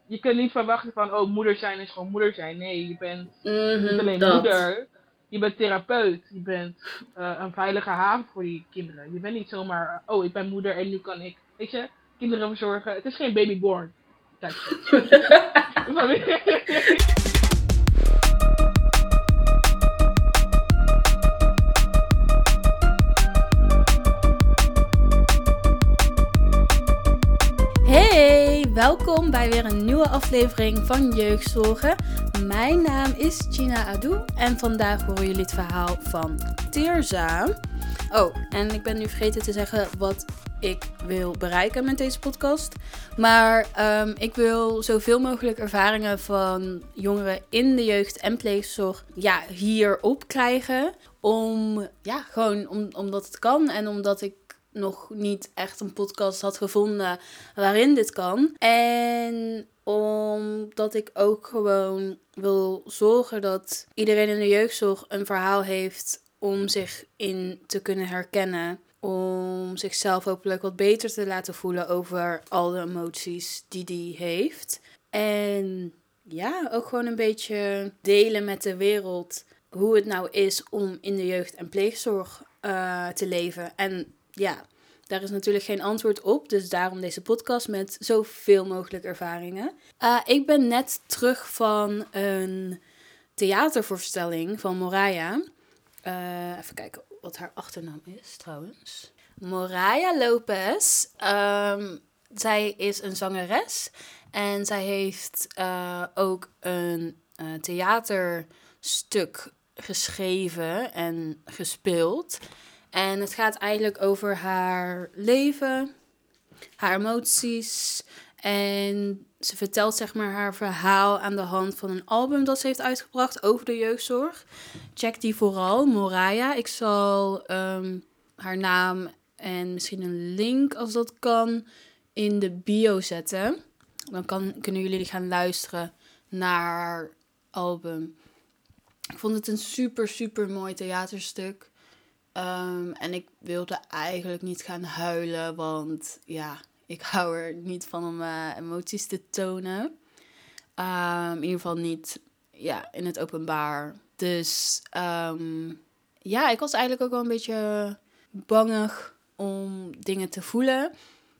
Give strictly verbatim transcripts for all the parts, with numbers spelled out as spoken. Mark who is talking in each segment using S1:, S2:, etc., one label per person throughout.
S1: je kunt niet verwachten van, oh, moeder zijn is gewoon moeder zijn. Nee, je bent niet
S2: Mm-hmm,
S1: alleen
S2: dat.
S1: moeder, je bent therapeut. Je bent uh, een veilige haven voor die kinderen. Je bent niet zomaar, oh, ik ben moeder en nu kan ik, weet je, kinderen verzorgen. Het is geen babyborn. Type shit.
S3: Hey, welkom bij weer een nieuwe aflevering van Jeugdzorgen. Mijn naam is Gina Adou en vandaag horen jullie het verhaal van Tirza. Oh, en ik ben nu vergeten te zeggen wat ik wil bereiken met deze podcast. Maar um, ik wil zoveel mogelijk ervaringen van jongeren in de jeugd- en pleegzorg ja, hierop krijgen. Om, ja, gewoon om, omdat het kan en omdat ik nog niet echt een podcast had gevonden waarin dit kan. En omdat ik ook gewoon wil zorgen dat iedereen in de jeugdzorg een verhaal heeft om zich in te kunnen herkennen. Om zichzelf hopelijk wat beter te laten voelen over al de emoties die die heeft. En ja, ook gewoon een beetje delen met de wereld hoe het nou is om in de jeugd- en pleegzorg uh, te leven. En ja, daar is natuurlijk geen antwoord op. Dus daarom deze podcast met zoveel mogelijk ervaringen. Uh, ik ben net terug van een theatervoorstelling van Moraya. Uh, even kijken wat haar achternaam is trouwens. Moraya Lopez. Um, zij is een zangeres. En zij heeft uh, ook een uh, theaterstuk geschreven en gespeeld. En het gaat eigenlijk over haar leven, haar emoties. En ze vertelt zeg maar haar verhaal aan de hand van een album dat ze heeft uitgebracht over de jeugdzorg. Check die vooral, Moraya. Ik zal um, haar naam en misschien een link als dat kan in de bio zetten. Dan kan, kunnen jullie gaan luisteren naar haar album. Ik vond het een super super mooi theaterstuk. Um, en ik wilde eigenlijk niet gaan huilen, want ja, ik hou er niet van om uh, emoties te tonen. Um, in ieder geval niet ja, in het openbaar. Dus um, ja, ik was eigenlijk ook wel een beetje bangig om dingen te voelen.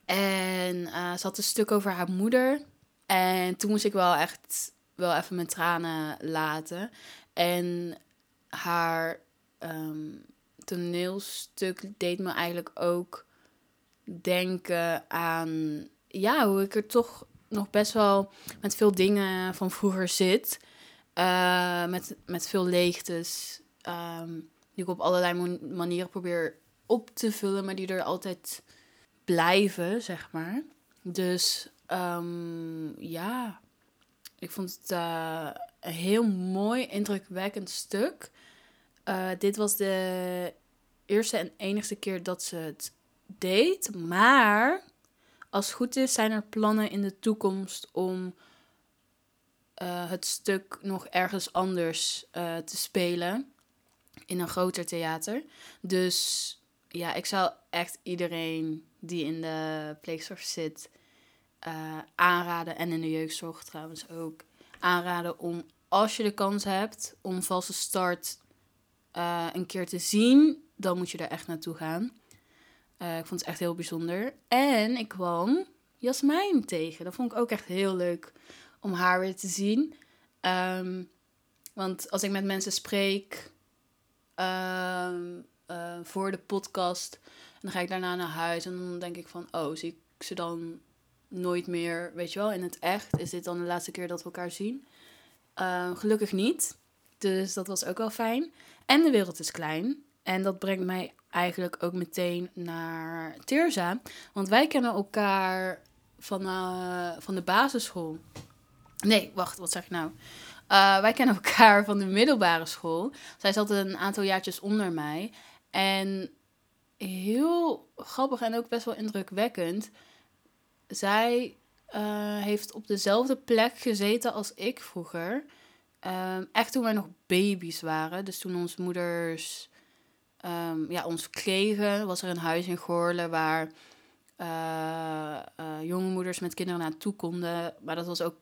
S3: En uh, ze had een stuk over haar moeder. En toen moest ik wel echt wel even mijn tranen laten. En haar Um, toneelstuk deed me eigenlijk ook denken aan ja, hoe ik er toch nog best wel met veel dingen van vroeger zit. Uh, met, met veel leegtes. Um, die ik op allerlei mon- manieren probeer op te vullen, maar die er altijd blijven, zeg maar. Dus um, ja, ik vond het uh, een heel mooi, indrukwekkend stuk. Uh, dit was de eerste en enigste keer dat ze het deed. Maar als het goed is, zijn er plannen in de toekomst om uh, het stuk nog ergens anders uh, te spelen. In een groter theater. Dus ja, ik zou echt iedereen die in de pleegzorg zit uh, aanraden. En in de jeugdzorg trouwens ook. Aanraden om, als je de kans hebt, om valse start Uh, een keer te zien, dan moet je er echt naartoe gaan. Uh, ik vond het echt heel bijzonder. En ik kwam Jasmijn tegen. Dat vond ik ook echt heel leuk om haar weer te zien. Um, want als ik met mensen spreek uh, uh, voor de podcast, dan ga ik daarna naar huis en dan denk ik van, oh, zie ik ze dan nooit meer, weet je wel, in het echt? Is dit dan de laatste keer dat we elkaar zien? Uh, gelukkig niet. Dus dat was ook wel fijn. En de wereld is klein. En dat brengt mij eigenlijk ook meteen naar Tirza. Want wij kennen elkaar van, uh, van de basisschool. Nee, wacht, wat zeg ik nou? Uh, wij kennen elkaar van de middelbare school. Zij zat een aantal jaartjes onder mij. En heel grappig en ook best wel indrukwekkend. Zij uh, heeft op dezelfde plek gezeten als ik vroeger. Um, echt toen wij nog baby's waren. Dus toen onze moeders um, ja, ons kregen, was er een huis in Goorlen waar uh, uh, jonge moeders met kinderen naartoe konden. Maar dat was ook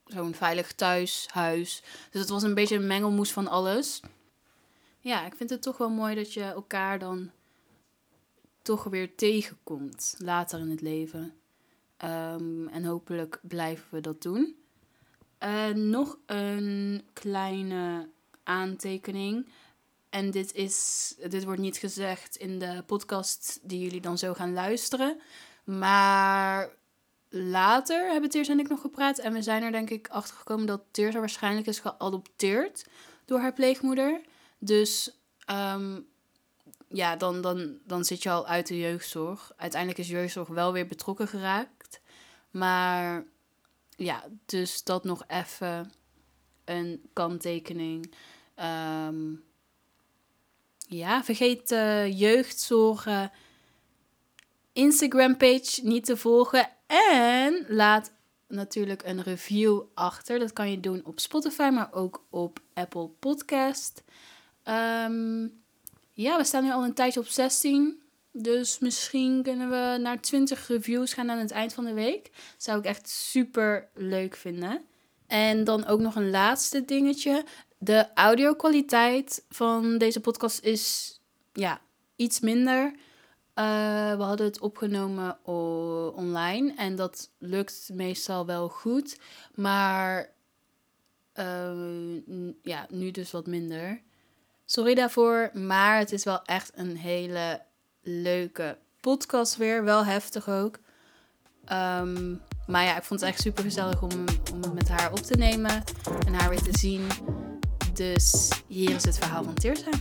S3: zo'n veilig thuishuis. Dus het was een beetje een mengelmoes van alles. Ja, ik vind het toch wel mooi dat je elkaar dan toch weer tegenkomt later in het leven. Um, en hopelijk blijven we dat doen. Uh, nog een kleine aantekening. En dit is, dit wordt niet gezegd in de podcast die jullie dan zo gaan luisteren. Maar later hebben Teersa en ik nog gepraat. En we zijn er denk ik achter gekomen dat Teersa waarschijnlijk is geadopteerd door haar pleegmoeder. Dus um, ja, dan, dan, dan zit je al uit de jeugdzorg. Uiteindelijk is jeugdzorg wel weer betrokken geraakt. Maar ja, dus dat nog even een kanttekening. Um, ja, vergeet uh, jeugdzorgen Instagram page niet te volgen. En laat natuurlijk een review achter. Dat kan je doen op Spotify, maar ook op Apple Podcast. Um, ja, we staan nu al een tijdje op zestien. Dus misschien kunnen we naar twintig reviews gaan aan het eind van de week. Dat zou ik echt super leuk vinden. En dan ook nog een laatste dingetje. De audio-kwaliteit van deze podcast is ja, iets minder. Uh, we hadden het opgenomen o- online en dat lukt meestal wel goed. Maar uh, n- ja, nu dus wat minder. Sorry daarvoor, maar het is wel echt een hele leuke podcast weer. Wel heftig ook. Um, maar ja, ik vond het echt super gezellig om, om het met haar op te nemen en haar weer te zien. Dus hier is het verhaal van Teersa.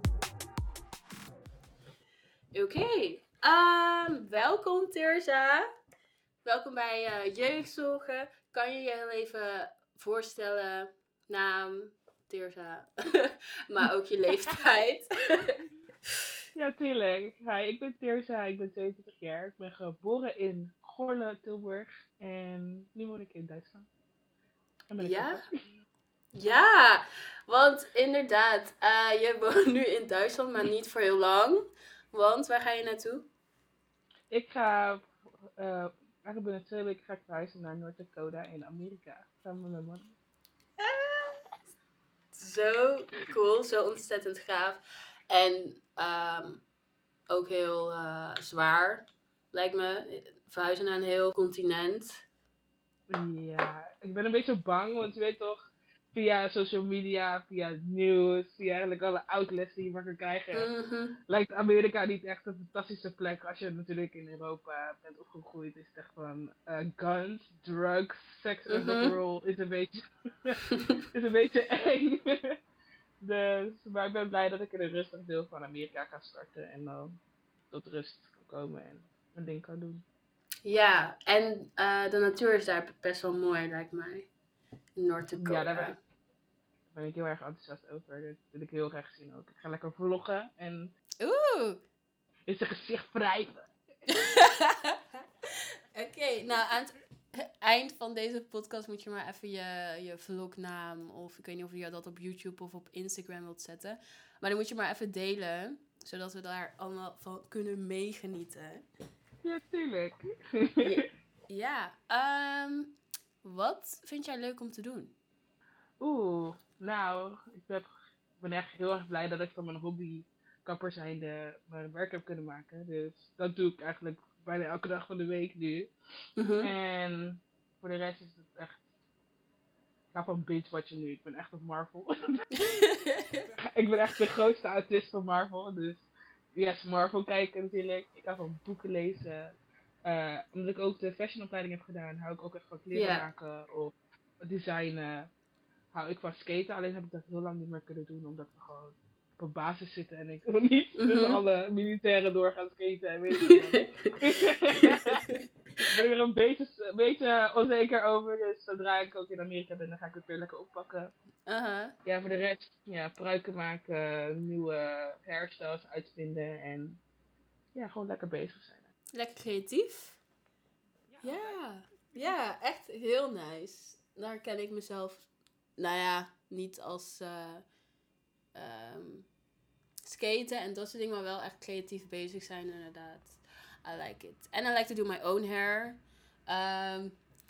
S3: Oké, okay. um, welkom Teersa. Welkom bij uh, Jeugdzorgen. Kan je je heel even voorstellen, naam, Teersa, maar ook je leeftijd?
S1: Ja, tuurlijk. Hi, ik ben Teersa, ik ben tweeëntwintig jaar. Ik ben geboren in Goorle, Tilburg. En nu woon ik in Duitsland. En ben ik
S3: ja? Ja, want inderdaad, uh, je woont nu in Duitsland, maar niet voor heel lang. Want waar ga je naartoe?
S1: Ik ga, uh, eigenlijk binnen twee weken ga ik verhuizen naar North Dakota in Amerika. Samen met mijn man.
S3: Ah, zo cool, zo ontzettend gaaf. En um, ook heel uh, zwaar, lijkt me, verhuizen naar een heel continent.
S1: Ja, ik ben een beetje bang, want je weet toch, via social media, via het nieuws, via eigenlijk alle outlets die je maar kan krijgen,
S3: Mm-hmm.
S1: lijkt Amerika niet echt een fantastische plek. Als je natuurlijk in Europa bent opgegroeid, is het echt van uh, guns, drugs, sex and
S3: Mm-hmm.
S1: rock'n'roll is een beetje, is een beetje eng. Dus, maar ik ben blij dat ik in een rustig deel van Amerika ga starten en dan tot rust kan komen en mijn ding kan doen.
S3: Ja, en uh, de natuur is daar best wel mooi, lijkt mij. In North Dakota.
S1: Ja, daar ben ik, daar ben ik heel erg enthousiast over. Dat wil ik heel graag zien ook. Ik ga lekker vloggen en
S3: Oeh!
S1: in zijn gezicht wrijven.
S3: Oké, okay, nou aan het eind van deze podcast moet je maar even je, je vlognaam, of ik weet niet of je dat op YouTube of op Instagram wilt zetten. Maar dan moet je maar even delen, zodat we daar allemaal van kunnen meegenieten.
S1: Ja, tuurlijk.
S3: Ja, ja um, wat vind jij leuk om te doen?
S1: Oeh, nou, ik ben, ik ben echt heel erg blij dat ik van mijn hobby kapper zijnde mijn werk heb kunnen maken. Dus dat doe ik eigenlijk bijna elke dag van de week nu.
S3: Mm-hmm.
S1: En voor de rest is het echt, ik ga van binge-watchen nu. Ik ben echt op Marvel. Ik ben echt de grootste autist van Marvel, dus yes, Marvel kijken natuurlijk. Ik ga van boeken lezen. Uh, omdat ik ook de fashionopleiding heb gedaan, hou ik ook echt van kleren
S3: Yeah.
S1: maken of designen. Hou ik van skaten, alleen heb ik dat heel lang niet meer kunnen doen, omdat we gewoon op een basis zitten en ik wil niet mm-hmm. tussen alle militairen door gaan skaten en weet ik wat. Ik ben er een beetje, een beetje onzeker over, dus zodra ik ook in Amerika ben, dan ga ik het weer lekker oppakken.
S3: Uh-huh. Ja,
S1: voor de rest, ja, pruiken maken, nieuwe hairstyles uitvinden en ja, gewoon lekker bezig zijn.
S3: Lekker creatief? Ja, ja, ja, echt heel nice. Daar ken ik mezelf, nou ja, niet als uh, um, skaten en dat soort dingen, maar wel echt creatief bezig zijn inderdaad. I like it. And I like to do my own hair. Um,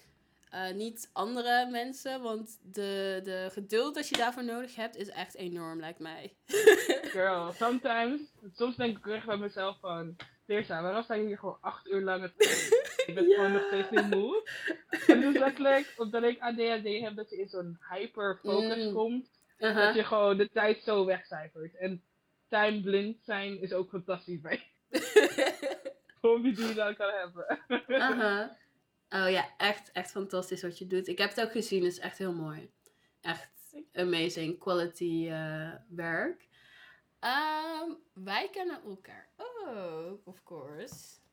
S3: Uh, niet andere mensen, want de, de geduld dat je daarvoor nodig hebt is echt enorm, lijkt mij.
S1: Girl, sometimes, soms denk ik echt bij mezelf van, Teersa, waarom sta je hier gewoon acht uur lang het ik ben
S3: Ja.
S1: gewoon nog steeds niet moe. En dus letterlijk, omdat ik A D H D heb, dat je in zo'n hyperfocus
S3: Mm.
S1: komt,
S3: Uh-huh.
S1: dat je gewoon de tijd zo wegcijfert. En timeblind zijn is ook fantastisch bij gewoon die die dan kan hebben.
S3: Uh-huh. Oh ja, echt, echt fantastisch wat je doet. Ik heb het ook gezien, het is echt heel mooi. Echt amazing quality uh, werk. Um, wij kennen elkaar ook, of course.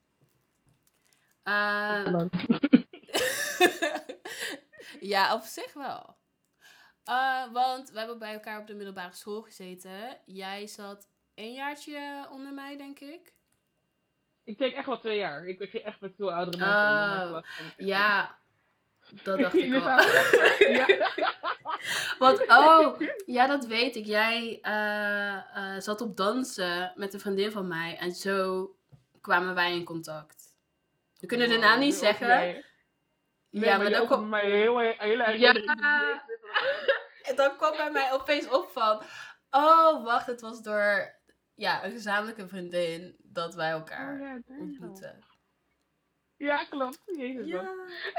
S3: Uh, ja, op zich wel. Uh, want we hebben bij elkaar op de middelbare school gezeten. Jij zat een jaartje onder mij, denk ik.
S1: Ik denk echt wel twee jaar. Ik ben echt met veel oudere mensen.
S3: Oh, ja, dat dacht ik al.
S1: Ja.
S3: Want, oh, ja, dat weet ik. Jij uh, uh, zat op dansen met een vriendin van mij. En zo kwamen wij in contact. We kunnen de naam niet zeggen.
S1: Nee,
S3: ja, maar, maar dan
S1: kwam mij heel, heel, heel erg.
S3: Ja. En dan kwam bij mij opeens op van, oh, wacht, het was door ja, een gezamenlijke vriendin dat wij elkaar
S1: oh, ja,
S3: ontmoeten.
S1: Ja, klopt. Jezus,
S3: ja.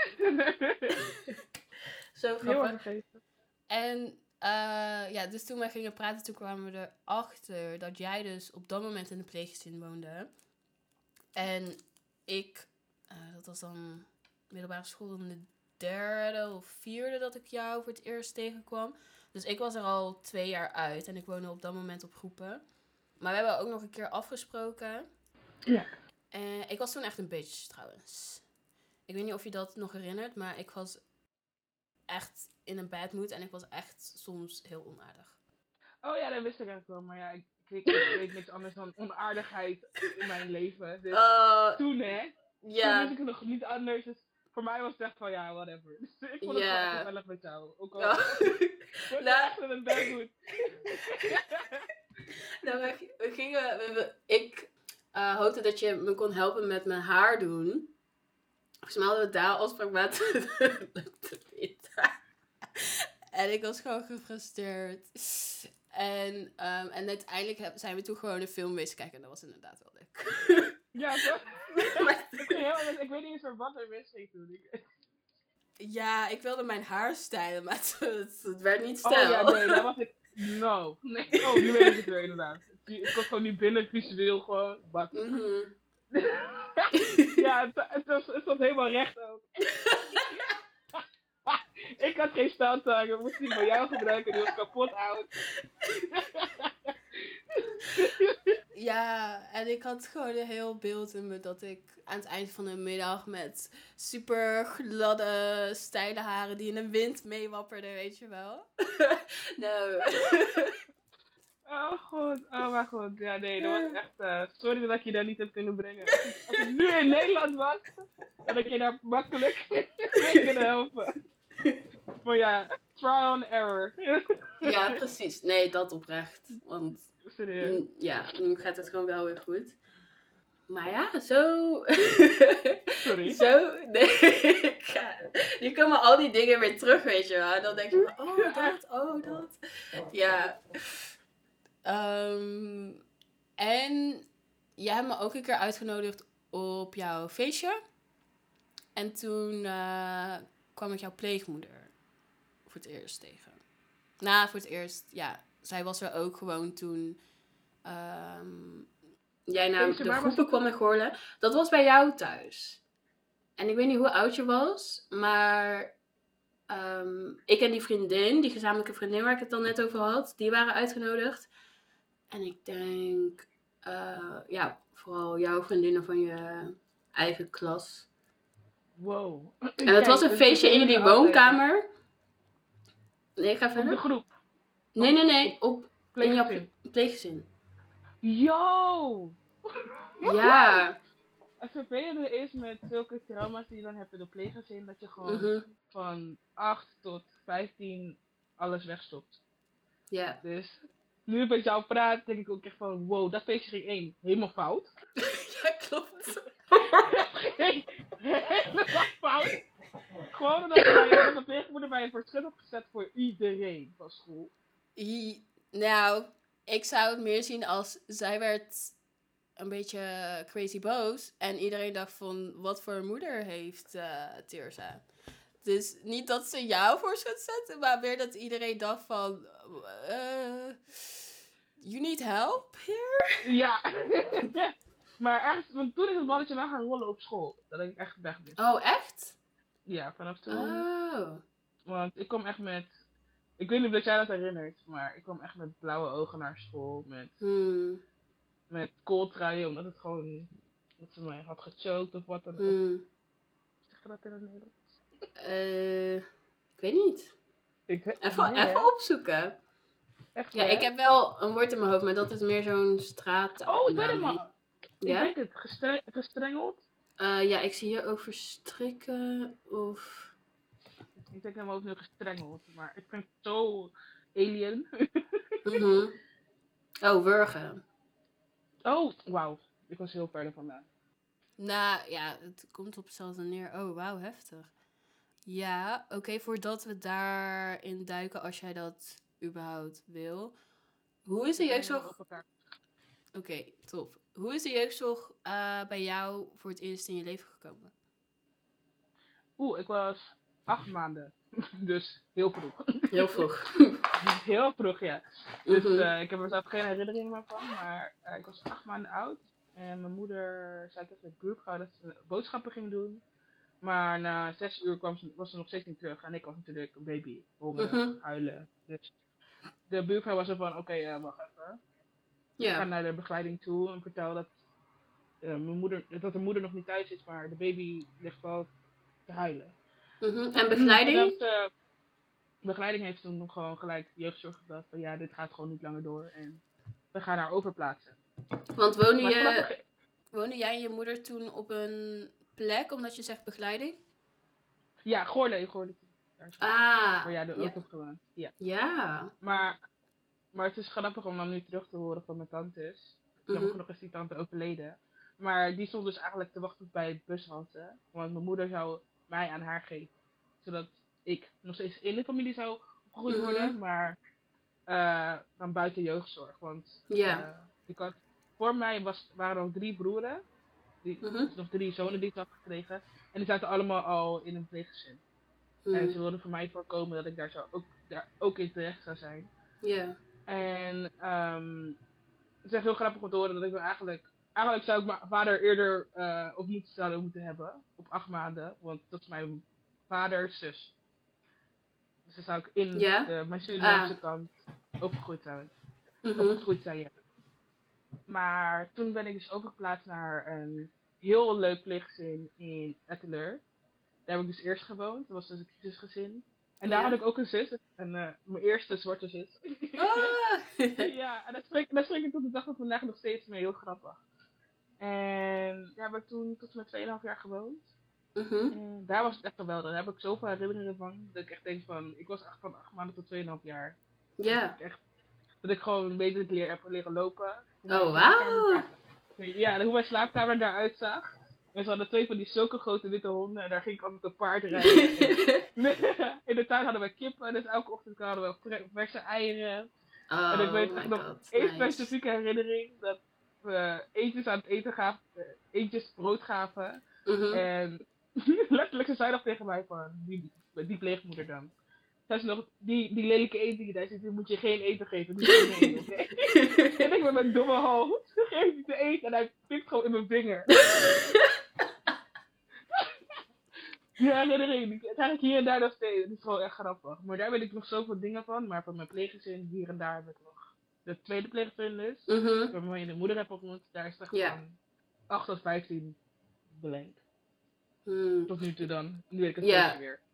S3: Zo grappig. En uh, ja, dus toen wij gingen praten, toen kwamen we erachter dat jij dus op dat moment in de pleeggezin woonde. En ik, uh, dat was dan middelbare school, in de derde of vierde dat ik jou voor het eerst tegenkwam. Dus ik was er al twee jaar uit en ik woonde op dat moment op groepen. Maar we hebben ook nog een keer afgesproken.
S1: Ja.
S3: En ik was toen echt een bitch trouwens. Ik weet niet of je dat nog herinnert, maar ik was echt in een bad mood en ik was echt soms heel onaardig.
S1: Oh ja, dat wist ik eigenlijk wel, maar ja, ik, ik, ik weet niks anders dan onaardigheid in mijn leven. Dus uh, toen hè,
S3: ja.
S1: toen wist ik nog niet anders, dus voor mij was het echt van ja, whatever. Dus ik vond het
S3: ja.
S1: gewoon echt gezellig met jou. Ook al
S3: oh.
S1: ik was
S3: nou,
S1: echt in een bad mood.
S3: nou, we, we gingen, we, we, ik uh, hoopte dat je me kon helpen met mijn haar doen. Volgens mij hadden we daar afspraak met. En ik was gewoon gefrustreerd. En, um, en uiteindelijk heb, zijn we toen gewoon een film wezen kijken. En dat was inderdaad wel leuk.
S1: Ja, toch? ik, heel, ik weet niet eens voor wat er mis ging toen.
S3: Ja, ik wilde mijn haar stijlen, maar het, het, het werd niet stijl.
S1: Oh ja, nee, dat was ik... No. Nee. Oh, nu weet ik het weer inderdaad. Ik kon gewoon niet binnen visueel gewoon... Wat?
S3: Mm-hmm.
S1: Ja, het, het, was, het was helemaal recht ook. Ik had geen staaltuig, ik moest die van jou gebruiken, die was kapot oud.
S3: Ja, en ik had gewoon een heel beeld in me dat ik aan het eind van de middag met super gladde, steile haren die in de wind meewapperden, weet je wel. Nou.
S1: Oh god, oh mijn god. Ja nee, dat was echt, uh, sorry dat ik je daar niet heb kunnen brengen. Als ik nu in Nederland was, had ik je daar makkelijk mee kunnen helpen. Maar ja, trial and error.
S3: Ja, precies. Nee, dat oprecht. Want
S1: serieus.
S3: n- ja, nu gaat het gewoon wel weer goed. Maar ja, zo...
S1: Sorry.
S3: Zo... Nee, ja, nu komen al die dingen weer terug, weet je wel. En dan denk je van, oh dat, oh dat. Ja. Um, en jij hebt me ook een keer uitgenodigd op jouw feestje. En toen uh, kwam ik jouw pleegmoeder voor het eerst tegen. Nou, voor het eerst, ja. Zij was er ook gewoon toen um, jij naar de groepen kwam in Goorlen. Dat was bij jou thuis. En ik weet niet hoe oud je was, maar um, ik en die vriendin, die gezamenlijke vriendin waar ik het dan net over had, die waren uitgenodigd. En ik denk, uh, ja, vooral jouw vriendinnen van je eigen klas.
S1: Wow.
S3: En het was een feestje in jullie woonkamer. Nee, ik ga verder.
S1: Op de groep?
S3: Nee, nee, nee. Op
S1: pleeggezin.
S3: In jouw pleeggezin.
S1: Yo!
S3: Ja.
S1: Het vervelende is met zulke trauma's die je dan hebt in de pleeggezin, dat je gewoon
S3: Mm-hmm.
S1: van acht tot vijftien alles wegstopt.
S3: Ja.
S1: Dus nu ik met jou praat, denk ik ook echt van, wow, dat feestje ging één helemaal fout.
S3: Ja, klopt.
S1: Helemaal fout. Gewoon omdat wij- dat de pleegmoeder mij voor het schut had gezet voor iedereen van school.
S3: I- nou, ik zou het meer zien als zij werd een beetje crazy boos. En iedereen dacht van, wat voor moeder heeft uh, Tirza? Dus niet dat ze jou voor schut zetten, maar meer dat iedereen dacht van, uh, you need help here?
S1: Ja. Maar echt, want toen is het balletje wel gaan rollen op school. Dat ik echt weg wist.
S3: Oh, echt?
S1: Ja, vanaf toen.
S3: Oh.
S1: Want ik kom echt met, ik weet niet of jij dat herinnert, maar ik kwam echt met blauwe ogen naar school. Met,
S3: Hmm.
S1: met kooltruien, omdat het gewoon, dat ze mij had gechoked of wat dan ook.
S3: Hmm.
S1: Zeg je dat in het Nederlands?
S3: Uh, ik weet niet.
S1: Ik weet
S3: Even,
S1: nee,
S3: even opzoeken.
S1: Echt
S3: Ja,
S1: hè?
S3: ik heb wel een woord in mijn hoofd, maar dat is meer zo'n straat.
S1: Oh, ik weet het maar. Ik
S3: Ja?
S1: denk het, gestre- gestrengeld.
S3: Uh, ja, ik zie hier ook verstrikken of...
S1: Ik denk helemaal nu gestrengeld, maar ik vind het zo alien.
S3: Mm-hmm. Oh, wurgen.
S1: Oh, wauw. Ik was heel verder vandaan.
S3: Nou, ja, het komt op hetzelfde neer. Oh, wauw, heftig. Ja, oké, okay, voordat we daarin duiken, als jij dat überhaupt wil. Hoe is de jeugdzorg... Oké, okay, top. Hoe is de jeugdzorg uh, bij jou voor het eerst in je leven gekomen?
S1: Oeh, ik was acht maanden. Dus heel vroeg.
S3: Heel vroeg.
S1: Heel vroeg, ja. Dus
S3: Mm-hmm.
S1: uh, ik heb er zelf geen herinneringen meer van. Maar uh, ik was acht maanden oud. En mijn moeder zei tegen de buurvrouw dat ze boodschappen ging doen. Maar na zes uur kwam ze, was ze nog steeds niet terug. En ik was natuurlijk een baby. Hongeren,
S3: Mm-hmm.
S1: huilen. Dus de buurvrouw was er van, oké, okay, uh, wacht even.
S3: Ja.
S1: Ik ga naar de begeleiding toe en vertel dat, uh, mijn moeder, dat de moeder nog niet thuis is. Maar de baby ligt wel te huilen.
S3: Mm-hmm. En begeleiding?
S1: En dat, uh, begeleiding heeft toen nog gewoon gelijk de jeugdzorg gedacht van ja, dit gaat gewoon niet langer door. En we gaan haar overplaatsen.
S3: Want woonde,
S1: Maar
S3: je,
S1: grappig...
S3: woonde jij en je moeder toen op een plek, omdat je zegt begeleiding?
S1: Ja, Goorlee, Goorlee.
S3: Ah.
S1: Waar jij er
S3: ja.
S1: ook hebt gewoond. Ja.
S3: Ja.
S1: Maar, maar het is grappig om dan nu terug te horen van mijn tantes.
S3: Mm-hmm.
S1: Jammer genoeg is die tante overleden. Maar die stond dus eigenlijk te wachten bij het bushalte. Want mijn moeder zou mij aan haar geven. Zodat ik nog steeds in de familie zou opgegroeid worden.
S3: Mm-hmm.
S1: Maar uh, dan buiten jeugdzorg. Want
S3: ja.
S1: uh, ik had, voor mij was, waren er nog drie broeren. Die,
S3: Mm-hmm.
S1: nog drie zonen die ik had gekregen. En die zaten allemaal al in een pleeggezin.
S3: Mm.
S1: En ze wilden voor mij voorkomen dat ik daar, zou ook, daar ook in terecht zou zijn.
S3: Ja. Yeah.
S1: En um, het is echt heel grappig om te horen dat ik dan eigenlijk... Eigenlijk zou ik mijn vader eerder uh, opnieuw zouden moeten hebben. Op acht maanden. Want dat is mijn vaders zus. Dus dan zou ik in
S3: yeah?
S1: de, mijn Surinaamse
S3: ah.
S1: kant opgegroeid zijn.
S3: Mm-hmm.
S1: Opgegroeid zijn, ja. Maar toen ben ik dus overgeplaatst naar een heel leuk pleeggezin in Etteleur. Daar heb ik dus eerst gewoond. Dat was dus een crisisgezin. En daar
S3: ja.
S1: had ik ook een zus. En, uh, mijn eerste zwarte zus.
S3: Ah.
S1: Ja, en daar spreek, daar spreek ik tot de dag van vandaag nog steeds mee. Heel grappig. En daar heb ik toen tot en met twee komma vijf jaar gewoond.
S3: Mm-hmm.
S1: En daar was het echt geweldig. Daar heb ik zoveel herinneringen van. Dat ik echt denk van... Ik was echt van acht maanden tot twee komma vijf jaar.
S3: Ja.
S1: Dat ik, echt, dat ik gewoon een beetje leer, heb leren lopen.
S3: Oh, wauw.
S1: Ja, hoe mijn slaapkamer daaruit zag. En ze hadden twee van die zulke grote witte honden. En daar ging ik altijd op paard rijden. In de tuin hadden we kippen. Dus elke ochtend hadden we verse eieren.
S3: Oh,
S1: en ik weet echt nog
S3: God,
S1: één
S3: nice.
S1: specifieke herinnering. Dat we eentjes aan het eten gaven. Eentjes brood gaven.
S3: Mm-hmm.
S1: En letterlijk ze zei nog tegen mij van. Die, die pleegmoeder dan. Zei ze nog, die, die lelijke eten die daar zit, die moet je geen eten geven. Die moet je niet eten, okay? En ik met mijn domme hoofd geef die te eten en hij pikt gewoon in mijn vinger. Die herinnering, het is eigenlijk hier en daar nog steeds. Het is gewoon echt grappig. Maar daar weet ik nog zoveel dingen van. Maar van mijn pleeggezin, hier en daar heb ik nog de tweede pleeggezin dus.
S3: Mm-hmm.
S1: Waarmee je de moeder hebt ontmoet. Daar is het echt
S3: Ja.
S1: van acht tot vijftien belenkt.
S3: Mm.
S1: Tot nu toe dan. Nu weet ik het
S3: Ja.
S1: steeds weer.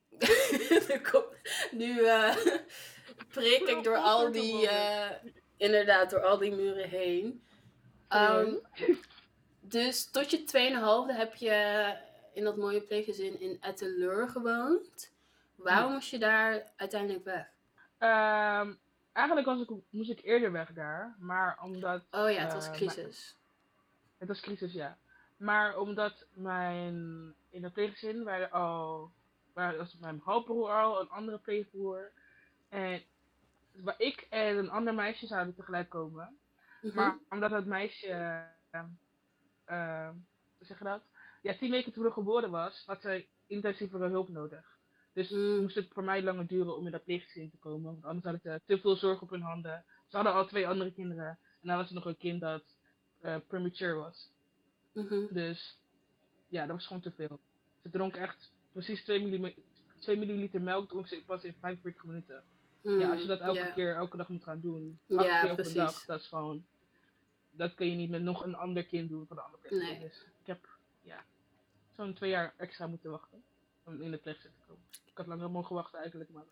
S3: Nu uh, prik ik door al die, uh, inderdaad, door al die muren heen. Um, dus tot je twee komma vijf heb je in dat mooie pleeggezin in Etteleur gewoond. Waarom
S1: Ja.
S3: moest je daar uiteindelijk weg?
S1: Um, eigenlijk was ik, moest ik eerder weg daar. Maar omdat...
S3: Oh ja, het was
S1: uh,
S3: crisis.
S1: Het was crisis, ja. Maar omdat mijn, in het pleeggezin waren al, waar was mijn halfbroer al, een andere pleegbroer. En waar ik en een ander meisje zouden tegelijk komen.
S3: Mhm.
S1: Maar omdat dat meisje, uh, uh, hoe zeg je dat? Ja, tien weken toen ze geboren was, had zij intensievere hulp nodig. Dus
S3: Mm.
S1: moest het voor mij langer duren om in dat pleeggezin te komen. Want anders hadden ze te veel zorg op hun handen. Ze hadden al twee andere kinderen. En dan was er nog een kind dat uh, premature was.
S3: Mhm.
S1: Dus ja, dat was gewoon te veel. Ze dronk echt precies twee milliliter melk, dronk ze pas in vijfenveertig minuten.
S3: Mm.
S1: Ja, als je dat elke
S3: Yeah.
S1: keer, elke dag moet gaan doen, acht
S3: Ja,
S1: keer op
S3: precies.
S1: een dag, dat is gewoon, dat kun je niet met nog een ander kind doen van de andere pleeggezin.
S3: Nee.
S1: Dus ik heb, ja, zo'n twee jaar extra moeten wachten om in de pleeggezin te komen. Ik had langer mogen wachten eigenlijk, maar...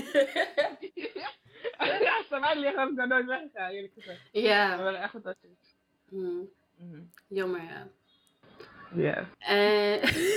S1: ja, als het aan mij ligt, had ik daar nooit weggegaan, eerlijk gezegd.
S3: Ja.
S1: We waren echt fantastisch.
S3: Mm.
S1: Mm-hmm.
S3: Jammer, ja.
S1: Ja.
S3: En...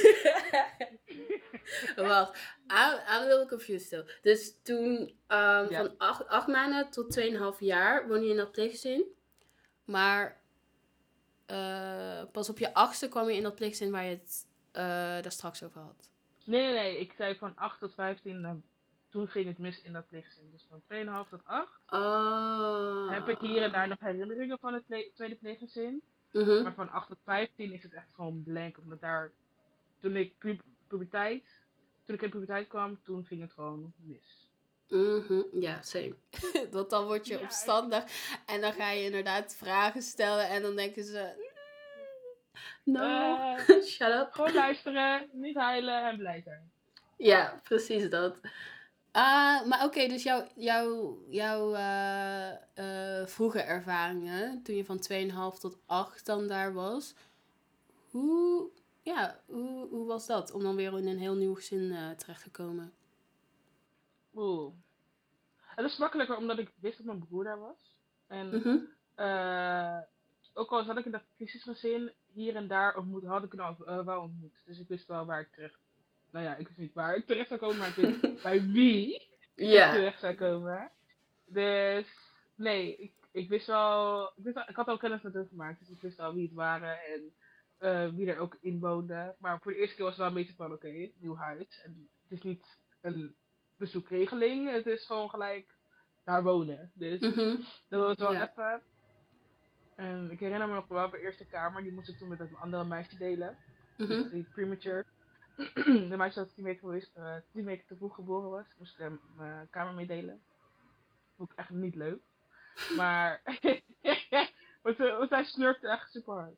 S3: Wacht, I'm, I'm a little confused still. Dus toen, um,
S1: Ja.
S3: van acht, acht maanden tot tweeënhalf jaar woon je in dat pleeggezin. Maar uh, pas op je achtste kwam je in dat pleeggezin waar je het uh, daar straks over had.
S1: Nee, nee, nee. Ik zei van acht tot vijftien, nou, toen ging het mis in dat pleeggezin. Dus van tweeënhalf tot acht
S3: Oh.
S1: heb ik hier en daar nog herinneringen van het ple- tweede pleeggezin.
S3: Mm-hmm.
S1: Maar van acht tot vijftien is het echt gewoon blank. Omdat daar, toen ik pu- puberteit, toen ik in puberteit kwam, toen ging het gewoon mis.
S3: Mm-hmm. Ja, same. Want dan word je
S1: Ja,
S3: opstandig en dan ga je inderdaad vragen stellen en dan denken ze... No,
S1: Uh,
S3: shut up.
S1: Gewoon luisteren, niet huilen en blij zijn.
S3: Ja, precies dat. Uh, maar oké, okay, dus jouw jou, jou, uh, uh, vroege ervaringen, toen je van tweeënhalf tot acht dan daar was, hoe, ja, hoe, hoe was dat om dan weer in een heel nieuw gezin uh, terecht te komen?
S1: Oeh. Het is makkelijker omdat ik wist dat mijn broer daar was. En
S3: Mm-hmm.
S1: uh, ook al zat ik in dat crisisgezin, hier en daar ontmoet, had ik het al uh, wel ontmoet. Dus ik wist wel waar ik terecht... Nou ja, ik wist niet waar ik terecht zou komen, maar ik wist bij wie
S3: Ja.
S1: ik terecht zou komen. Dus nee, ik, ik wist wel... Ik, wist wel, ik had al kennis met hun gemaakt, dus ik wist al wie het waren en uh, wie er ook in woonde. Maar voor de eerste keer was het wel een beetje van, oké, okay, nieuw huis. En het is niet een bezoekregeling, het is gewoon gelijk daar wonen. Dus
S3: Mm-hmm.
S1: dat was wel
S3: Ja.
S1: even... En ik herinner me nog wel de eerste kamer, die moest ik toen met een andere meisje delen.
S3: Mm-hmm.
S1: Dus die premature. De meisje dat tien weken, geweest, uh, tien weken te vroeg geboren was, moest ik mijn uh, kamer mee delen. Vond ik echt niet leuk. Maar, want, uh, want hij snurkte echt super hard.